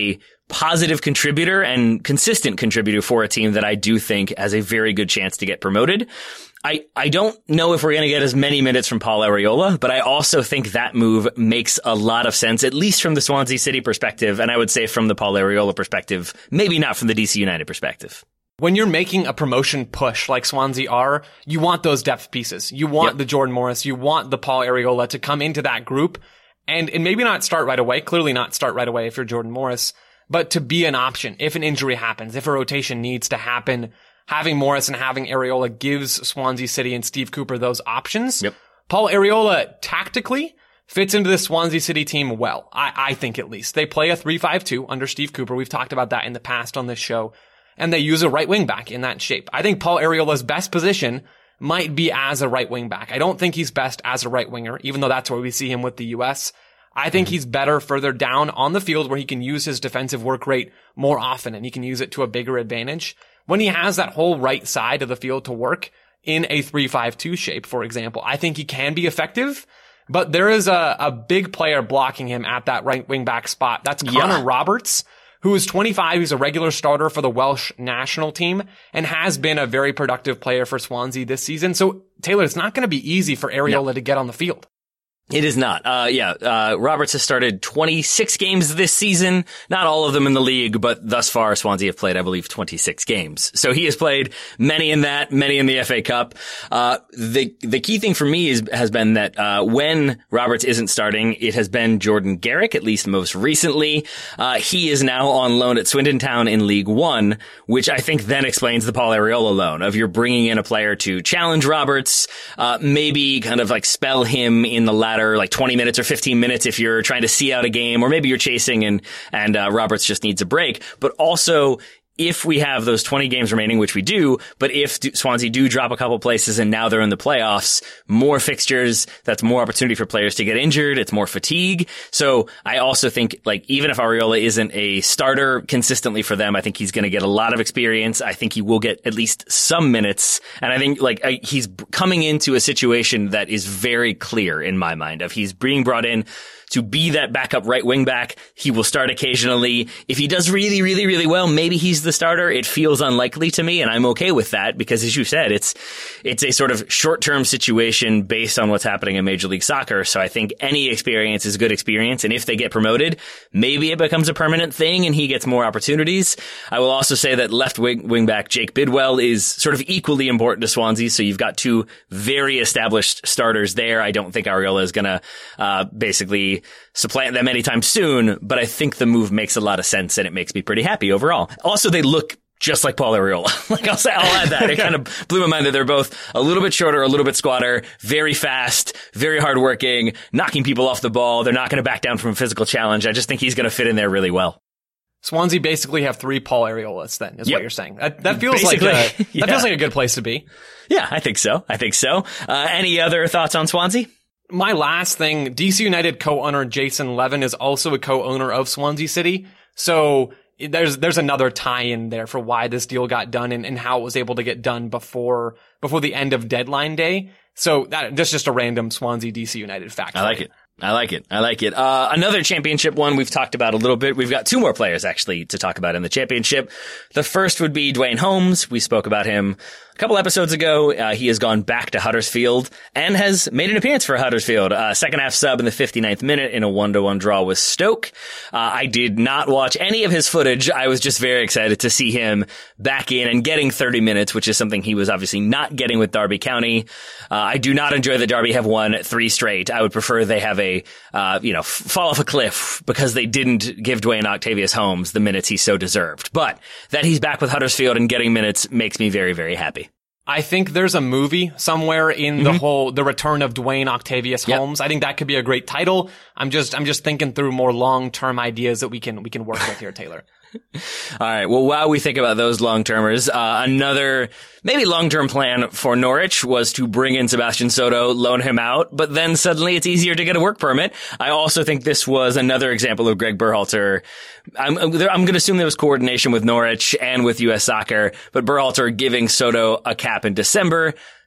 positive contributor and consistent contributor for a team that I do think has a very good chance to get promoted. I, I don't know if we're going to get as many minutes from Paul Arriola, but I also think that move makes a lot of sense, at least from the Swansea City perspective. And I would say from the Paul Arriola perspective, maybe not from the D C United perspective. When you're making a promotion push like Swansea are, you want those depth pieces. You want yep. the Jordan Morris. You want the Paul Arriola to come into that group and, and maybe not start right away. Clearly not start right away if you're Jordan Morris, but to be an option if an injury happens, if a rotation needs to happen. Having Morris and having Arriola gives Swansea City and Steve Cooper those options. Yep. Paul Arriola tactically fits into the Swansea City team well. I, I think at least. They play a three five two under Steve Cooper. We've talked about that in the past on this show. And they use a right wing back in that shape. I think Paul Arriola's best position might be as a right wing back. I don't think he's best as a right winger, even though that's where we see him with the U S. I think mm-hmm. he's better further down on the field where he can use his defensive work rate more often and he can use it to a bigger advantage. When he has that whole right side of the field to work in a three five two shape, for example, I think he can be effective, but there is a, a big player blocking him at that right wing back spot. That's Connor yeah. Roberts, who is twenty-five. He's a regular starter for the Welsh national team and has been a very productive player for Swansea this season. So, Taylor, it's not going to be easy for Arriola no. to get on the field. It is not. Uh, yeah, uh, Roberts has started twenty-six games this season. Not all of them in the league, but thus far Swansea have played, I believe, twenty-six games. So he has played many in that, many in the F A Cup. Uh, the, the key thing for me is, has been that, uh, when Roberts isn't starting, it has been Jordan Garrick, at least most recently. Uh, he is now on loan at Swindon Town in League One, which I think then explains the Paul Arriola loan of you're bringing in a player to challenge Roberts, uh, maybe kind of like spell him in the latter like twenty minutes or fifteen minutes if you're trying to see out a game, or maybe you're chasing and, and, uh, Roberts just needs a break. But also, if we have those twenty games remaining, which we do, but if Swansea do drop a couple places and now they're in the playoffs, more fixtures, that's more opportunity for players to get injured. It's more fatigue. So I also think, like, even if Arriola isn't a starter consistently for them, I think he's going to get a lot of experience. I think he will get at least some minutes. And I think, like, I, he's coming into a situation that is very clear in my mind of he's being brought in to be that backup right wing back. He will start occasionally. If he does really, really, really well, maybe he's the starter. It feels unlikely to me, and I'm okay with that because, as you said, it's it's a sort of short-term situation based on what's happening in Major League Soccer. So I think any experience is good experience, and if they get promoted, maybe it becomes a permanent thing and he gets more opportunities. I will also say that left wing, wing back Jake Bidwell is sort of equally important to Swansea, so you've got two very established starters there. I don't think Arriola is going to uh basically supplant them anytime soon, but I think the move makes a lot of sense and it makes me pretty happy overall. Also, they look just like Paul Arriola. Like I'll say, I'll add that. It kind of blew my mind that they're both a little bit shorter, a little bit squatter, very fast, very hardworking, knocking people off the ball. They're not going to back down from a physical challenge. I just think he's going to fit in there really well. Swansea basically have three Paul Arriolas then, is yep. what you're saying. That, that feels basically, like a, yeah. that feels like a good place to be. Yeah, I think so. I think so. Uh, any other thoughts on Swansea? My last thing, D C United co-owner Jason Levin is also a co-owner of Swansea City. So there's there's another tie-in there for why this deal got done and, and how it was able to get done before before the end of deadline day. So that, that's just a random Swansea D C United fact. I like it. I like it. I like it. Uh, another championship one we've talked about a little bit. We've got two more players actually to talk about in the championship. The first would be Dwayne Holmes. We spoke about him a couple episodes ago. Uh, he has gone back to Huddersfield and has made an appearance for Huddersfield. Uh, second half sub in the fifty-ninth minute in a one to one draw with Stoke. Uh, I did not watch any of his footage. I was just very excited to see him back in and getting thirty minutes, which is something he was obviously not getting with Derby County. Uh, I do not enjoy that Derby have won three straight. I would prefer they have a Uh, you know, f- fall off a cliff because they didn't give Dwayne Octavius Holmes the minutes he so deserved. But that he's back with Huddersfield and getting minutes makes me very, very happy. I think there's a movie somewhere in mm-hmm. the whole, the return of Dwayne Octavius yep. Holmes. I think that could be a great title. I'm just, I'm just thinking through more long-term ideas that we can, we can work with here, Taylor. All right. Well, while we think about those long-termers, uh, another maybe long-term plan for Norwich was to bring in Sebastian Soto, loan him out, but then suddenly it's easier to get a work permit. I also think this was another example of Greg Berhalter. I'm, I'm going to assume there was coordination with Norwich and with U S Soccer, but Berhalter giving Soto a cap in December,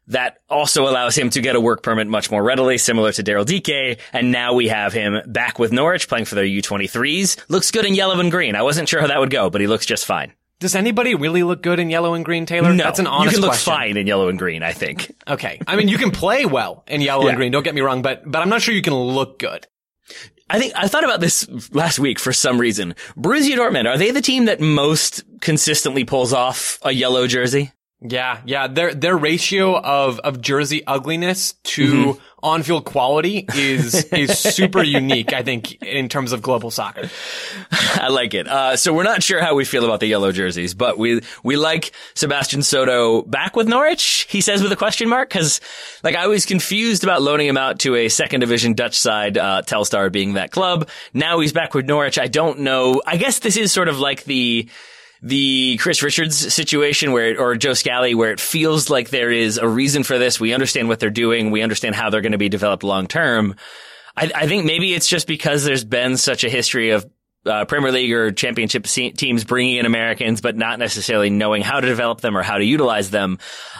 That also allows him to get a work permit much more readily, similar to Daryl Dike. And now we have him back with Norwich playing for their U twenty-threes. Looks good in yellow and green. I wasn't sure how that would go, but he looks just fine. Does anybody really look good in yellow and green, Taylor? No, that's an honest you can look question. fine in yellow and green, I think. Okay. I mean, you can play well in yellow Yeah. and green. Don't get me wrong, but, but I'm not sure you can look good. I think I thought about this last week for some reason. Borussia Dortmund, are they the team that most consistently pulls off a yellow jersey? Yeah, yeah. Their their ratio of of jersey ugliness to Mm-hmm. on-field quality is is super unique, I think, in terms of global soccer. I like it. Uh, so we're not sure how we feel about the yellow jerseys, but we we like Sebastian Soto back with Norwich, he says with a question mark, because like I was confused about loaning him out to a second division Dutch side, uh, Telstar being that club. Now he's back with Norwich. I don't know. I guess this is sort of like the the Chris Richards situation where, or Joe Scally, where it feels like there is a reason for this. We understand what they're doing. We understand how they're going to be developed long term. I, I think maybe it's just because there's been such a history of uh, Premier League or championship se- teams bringing in Americans, but not necessarily knowing how to develop them or how to utilize them.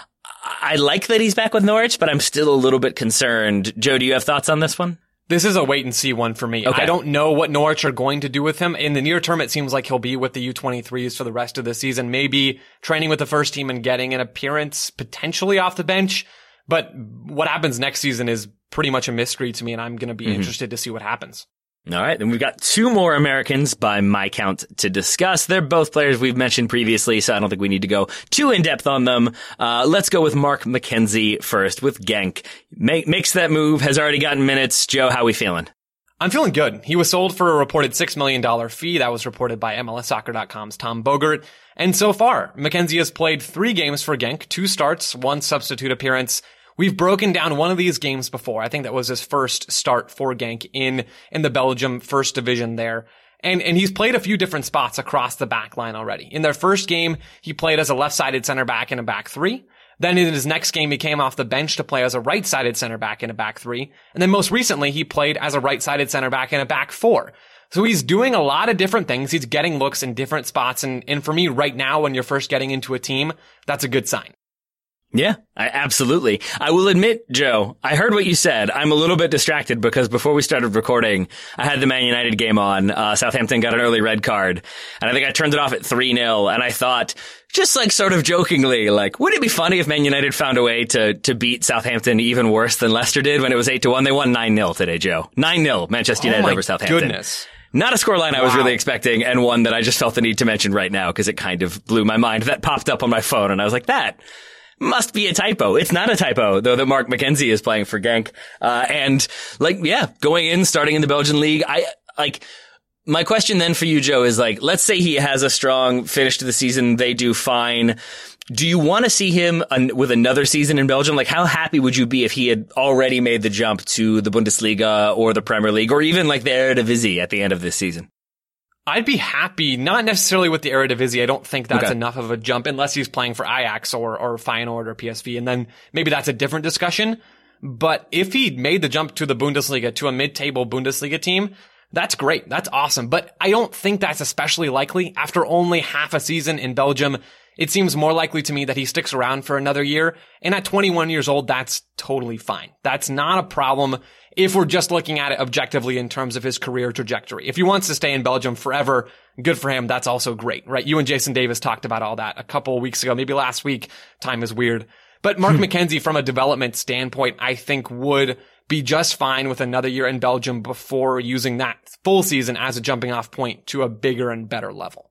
I like that he's back with Norwich, but I'm still a little bit concerned. Joe, do you have thoughts on this one? This is a wait and see one for me. Okay. I don't know what Norwich are going to do with him. In the near term, it seems like he'll be with the U twenty-threes for the rest of the season, maybe training with the first team and getting an appearance potentially off the bench. But what happens next season is pretty much a mystery to me, and I'm going to be mm-hmm. interested to see what happens. All right. Then we've got two more Americans by my count to discuss. They're both players we've mentioned previously, so I don't think we need to go too in depth on them. Uh, let's go with Mark McKenzie first with Genk. Make, makes that move, has already gotten minutes. Joe, how we feeling? I'm feeling good. He was sold for a reported six million dollars fee. That was reported by M L S Soccer dot com's Tom Bogert. And so far, McKenzie has played three games for Genk, two starts, one substitute appearance. We've broken down one of these games before. I think that was his first start for Genk in, in the Belgium first division there. And, and he's played a few different spots across the back line already. In their first game, he played as a left-sided center back in a back three. Then in his next game, he came off the bench to play as a right-sided center back in a back three. And then most recently, he played as a right-sided center back in a back four. So he's doing a lot of different things. He's getting looks in different spots. And, and for me right now, when you're first getting into a team, that's a good sign. Yeah, I, absolutely. I will admit, Joe, I heard what you said. I'm a little bit distracted because before we started recording, I had the Man United game on. Uh, Southampton got an early red card, and I think I turned it off at three nil, and I thought, just like sort of jokingly, like, wouldn't it be funny if Man United found a way to, to beat Southampton even worse than Leicester did when it was eight to one? They won nine nil today, Joe. nine nil, Manchester United oh my over Southampton. Goodness. Not a scoreline wow. I was really expecting, and one that I just felt the need to mention right now because it kind of blew my mind. That popped up on my phone, and I was like, that must be a typo. It's not a typo, though, that Mark McKenzie is playing for Genk. Uh, and, like, yeah, going in, starting in the Belgian league, I, like, my question then for you, Joe, is, like, let's say he has a strong finish to the season, they do fine. Do you want to see him an- with another season in Belgium? Like, how happy would you be if he had already made the jump to the Bundesliga or the Premier League or even, like, the Eredivisie at the end of this season? I'd be happy, not necessarily with the Eredivisie. I don't think that's okay. enough of a jump unless he's playing for Ajax or, or Feyenoord or P S V. And then maybe that's a different discussion. But if he made the jump to the Bundesliga, to a mid-table Bundesliga team, that's great. That's awesome. But I don't think that's especially likely after only half a season in Belgium. It seems more likely to me that he sticks around for another year. And at twenty-one years old, that's totally fine. That's not a problem if we're just looking at it objectively in terms of his career trajectory. If he wants to stay in Belgium forever, good for him. That's also great, right? You and Jason Davis talked about all that a couple of weeks ago, maybe last week. Time is weird. But Mark McKenzie, from a development standpoint, I think would be just fine with another year in Belgium before using that full season as a jumping off point to a bigger and better level.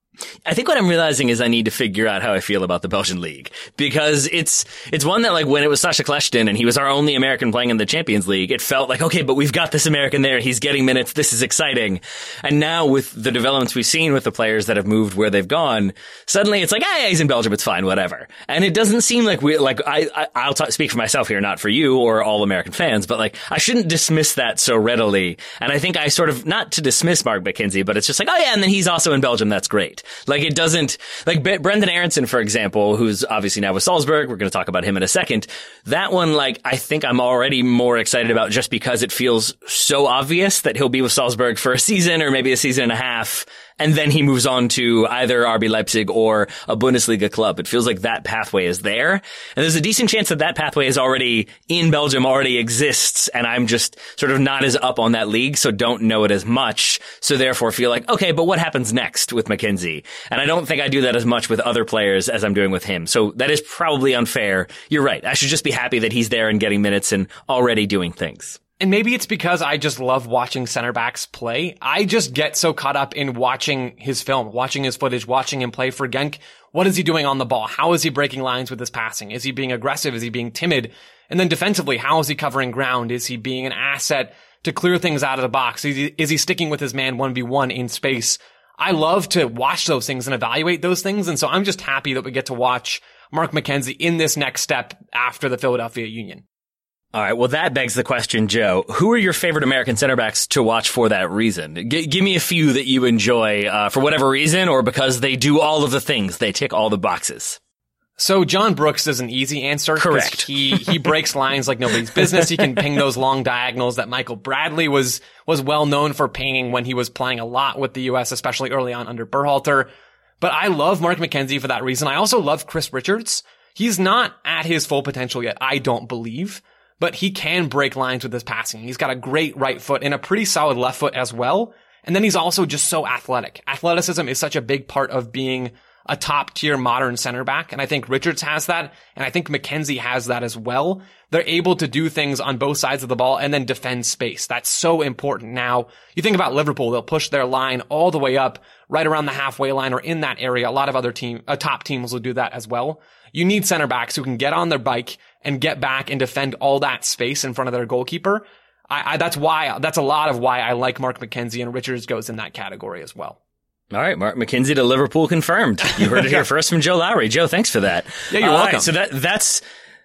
I think what I'm realizing is I need to figure out how I feel about the Belgian league because it's it's one that, like, when it was Sasha Kljestan and he was our only American playing in the Champions League, it felt like, okay, but we've got this American there. He's getting minutes. This is exciting. And now with the developments we've seen with the players that have moved where they've gone, suddenly it's like, ah, yeah, he's in Belgium. It's fine, whatever. And it doesn't seem like we like I, I I'll talk, speak for myself here, not for you or all American fans, but like I shouldn't dismiss that so readily. And I think I sort of not to dismiss Mark McKenzie, but it's just like, oh yeah, and then he's also in Belgium. That's great. perfect. Like it doesn't, like B- Brendan Aronson, for example, who's obviously now with Salzburg. We're going to talk about him in a second. That one, like, I think I'm already more excited about just because it feels so obvious that he'll be with Salzburg for a season or maybe a season and a half. And then he moves on to either R B Leipzig or a Bundesliga club. It feels like that pathway is there. And there's a decent chance that that pathway is already in Belgium, already exists. And I'm just sort of not as up on that league, so don't know it as much. So therefore feel like, okay, but what happens next with McKenzie? And I don't think I do that as much with other players as I'm doing with him. So that is probably unfair. You're right. I should just be happy that he's there and getting minutes and already doing things. And maybe it's because I just love watching center backs play. I just get so caught up in watching his film, watching his footage, watching him play for Genk. What is he doing on the ball? How is he breaking lines with his passing? Is he being aggressive? Is he being timid? And then defensively, how is he covering ground? Is he being an asset to clear things out of the box? Is he, is he sticking with his man one v one in space? I love to watch those things and evaluate those things. And so I'm just happy that we get to watch Mark McKenzie in this next step after the Philadelphia Union. All right. Well, that begs the question, Joe. Who are your favorite American center backs to watch for that reason? G- give me a few that you enjoy uh, for whatever reason or because they do all of the things. They tick all the boxes. So John Brooks is an easy answer. Correct. He he breaks lines like nobody's business. He can ping those long diagonals that Michael Bradley was was well known for pinging when he was playing a lot with the U S, especially early on under Berhalter. But I love Mark McKenzie for that reason. I also love Chris Richards. He's not at his full potential yet, I don't believe. But he can break lines with his passing. He's got a great right foot and a pretty solid left foot as well. And then he's also just so athletic. Athleticism is such a big part of being a top tier modern center back. And I think Richards has that. And I think McKenzie has that as well. They're able to do things on both sides of the ball and then defend space. That's so important. Now, you think about Liverpool, they'll push their line all the way up right around the halfway line or in that area. A lot of other team, uh, top teams will do that as well. You need center backs who can get on their bike and get back and defend all that space in front of their goalkeeper. I, I that's why, that's a lot of why I like Mark McKenzie, and Richards goes in that category as well. All right, Mark McKenzie to Liverpool confirmed. You heard it here first from Joe Lowry. Joe, thanks for that. Yeah, you're uh, welcome. All right, so that that's.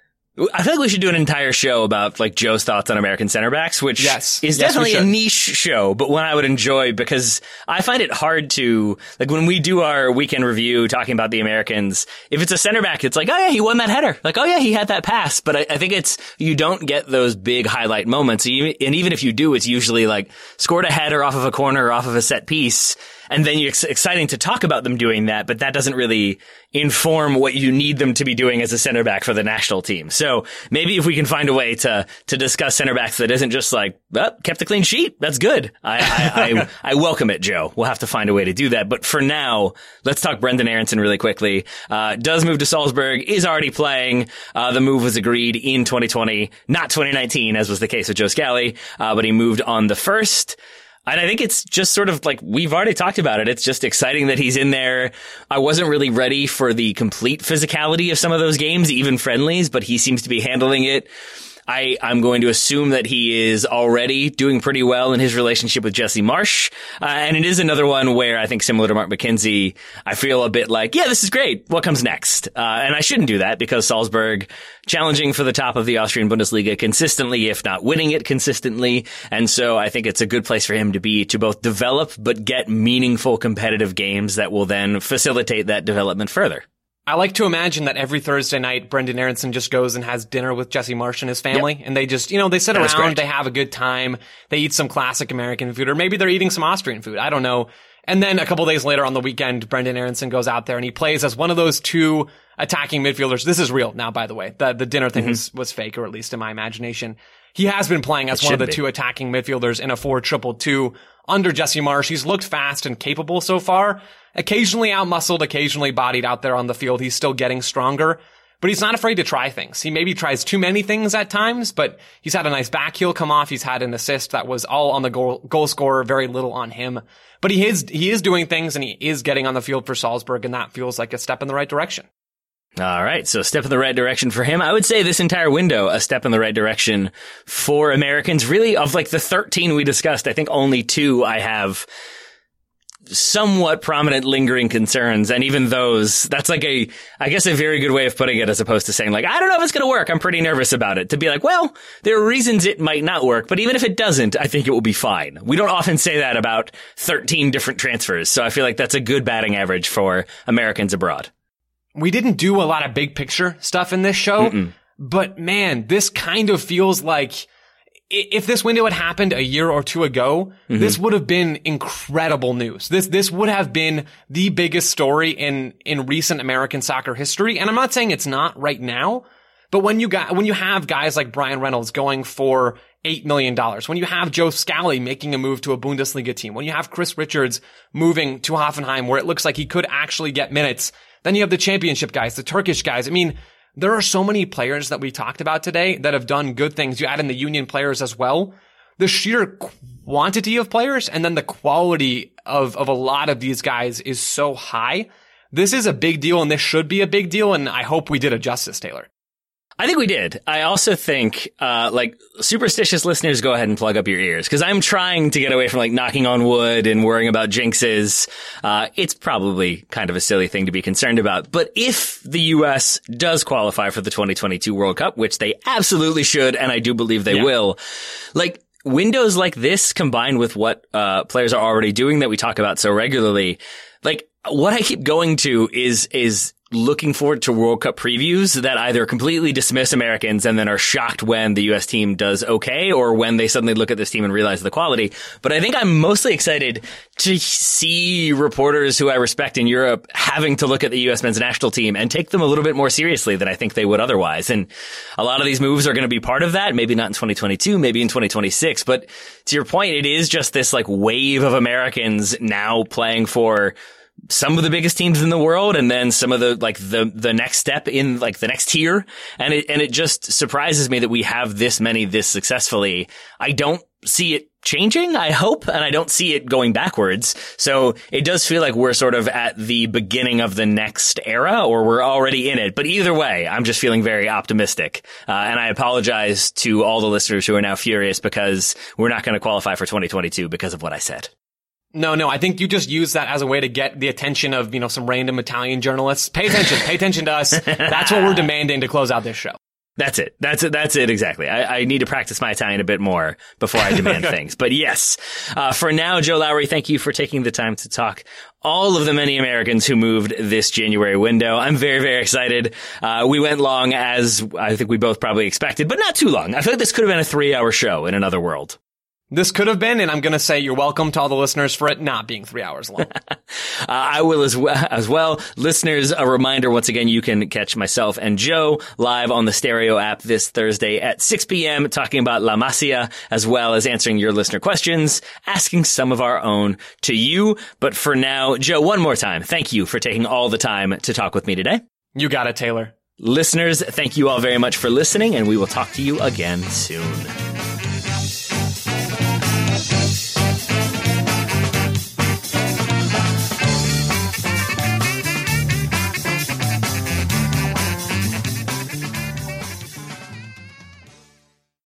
I feel like we should do an entire show about like Joe's thoughts on American center backs, which yes. is yes, definitely a niche show, but one I would enjoy because I find it hard to, like when we do our weekend review talking about the Americans, if it's a center back, it's like, oh yeah, he won that header. Like, oh yeah, he had that pass. But I, I think it's, you don't get those big highlight moments. And even if you do, it's usually like scored a header off of a corner or off of a set piece. And then it's exciting to talk about them doing that, but that doesn't really inform what you need them to be doing as a center back for the national team. So maybe if we can find a way to to discuss center backs that isn't just like, oh, kept a clean sheet, that's good. I, I, I, I welcome it, Joe. We'll have to find a way to do that. But for now, let's talk Brendan Aronson really quickly. Uh, does move to Salzburg, is already playing. Uh, the move was agreed in twenty twenty, not twenty nineteen, as was the case with Joe Scally, uh, but he moved on the first. And I think it's just sort of like, we've already talked about it. It's just exciting that he's in there. I wasn't really ready for the complete physicality of some of those games, even friendlies, but he seems to be handling it. I, I'm going to assume that he is already doing pretty well in his relationship with Jesse Marsch. Uh, and it is another one where I think similar to Mark McKenzie, I feel a bit like, yeah, this is great. What comes next? Uh, and I shouldn't do that because Salzburg challenging for the top of the Austrian Bundesliga consistently, if not winning it consistently. And so I think it's a good place for him to be, to both develop, but get meaningful competitive games that will then facilitate that development further. I like to imagine that every Thursday night, Brendan Aronson just goes and has dinner with Jesse Marsch and his family. Yep. And they just, you know, they sit that around, they have a good time, they eat some classic American food, or maybe they're eating some Austrian food. I don't know. And then a couple days later on the weekend, Brendan Aronson goes out there and he plays as one of those two attacking midfielders. This is real now, by the way. The, the dinner thing mm-hmm. was, was fake, or at least in my imagination. He has been playing as it one of the be. two attacking midfielders in a four triple two under Jesse Marsch. He's looked fast and capable so far. Occasionally outmuscled, occasionally bodied out there on the field. He's still getting stronger, but he's not afraid to try things. He maybe tries too many things at times, but he's had a nice back heel come off. He's had an assist that was all on the goal, goal scorer, very little on him. But he is, he is doing things and he is getting on the field for Salzburg, and that feels like a step in the right direction. All right, so step in the right direction for him. I would say this entire window, a step in the right direction for Americans. Really, of like the thirteen we discussed, I think only two I have somewhat prominent lingering concerns. And even those, that's like a, I guess a very good way of putting it as opposed to saying like, I don't know if it's going to work. I'm pretty nervous about it. To be like, well, there are reasons it might not work, but even if it doesn't, I think it will be fine. We don't often say that about thirteen different transfers. So I feel like that's a good batting average for Americans abroad. We didn't do a lot of big picture stuff in this show, Mm-mm. but man, this kind of feels like if this window had happened a year or two ago, mm-hmm. this would have been incredible news. This, this would have been the biggest story in, in recent American soccer history. And I'm not saying it's not right now, but when you got, when you have guys like Brian Reynolds going for eight million dollars, when you have Joe Scally making a move to a Bundesliga team, when you have Chris Richards moving to Hoffenheim where it looks like he could actually get minutes, then you have the championship guys, the Turkish guys. I mean, there are so many players that we talked about today that have done good things. You add in the union players as well. The sheer quantity of players and then the quality of, of a lot of these guys is so high. This is a big deal and this should be a big deal. And I hope we did it justice, Taylor. I think we did. I also think, uh, like, superstitious listeners, go ahead and plug up your ears. Cause I'm trying to get away from, like, knocking on wood and worrying about jinxes. Uh, it's probably kind of a silly thing to be concerned about. But if the U S does qualify for the twenty twenty-two World Cup, which they absolutely should, and I do believe they yeah. will, like, windows like this combined with what, uh, players are already doing that we talk about so regularly, like, what I keep going to is, is, looking forward to World Cup previews that either completely dismiss Americans and then are shocked when the U S team does okay, or when they suddenly look at this team and realize the quality. But I think I'm mostly excited to see reporters who I respect in Europe having to look at the U S men's national team and take them a little bit more seriously than I think they would otherwise. And a lot of these moves are going to be part of that. Maybe not in twenty twenty-two, maybe in twenty twenty-six. But to your point, it is just this like wave of Americans now playing for some of the biggest teams in the world, and then some of the, like, the, the next step in, like, the next tier. And it, and it just surprises me that we have this many this successfully. I don't see it changing, I hope, and I don't see it going backwards. So it does feel like we're sort of at the beginning of the next era, or we're already in it. But either way, I'm just feeling very optimistic. Uh, and I apologize to all the listeners who are now furious because we're not going to qualify for twenty twenty-two because of what I said. No, no, I think you just use that as a way to get the attention of, you know, some random Italian journalists. Pay attention, pay attention to us. That's what we're demanding to close out this show. That's it. That's it. That's it. Exactly. I, I need to practice my Italian a bit more before I demand things. But yes, uh, for now, Joe Lowery, thank you for taking the time to talk all of the many Americans who moved this January window. I'm very, very excited. Uh, we went long, as I think we both probably expected, but not too long. I feel like this could have been a three hour show in another world. This could have been, and I'm going to say you're welcome to all the listeners for it not being three hours long. uh, I will as well, as well. Listeners, a reminder, once again, you can catch myself and Joe live on the Stereo app this Thursday at six p.m. talking about La Masia, as well as answering your listener questions, asking some of our own to you. But for now, Joe, one more time, thank you for taking all the time to talk with me today. You got it, Taylor. Listeners, thank you all very much for listening, and we will talk to you again soon.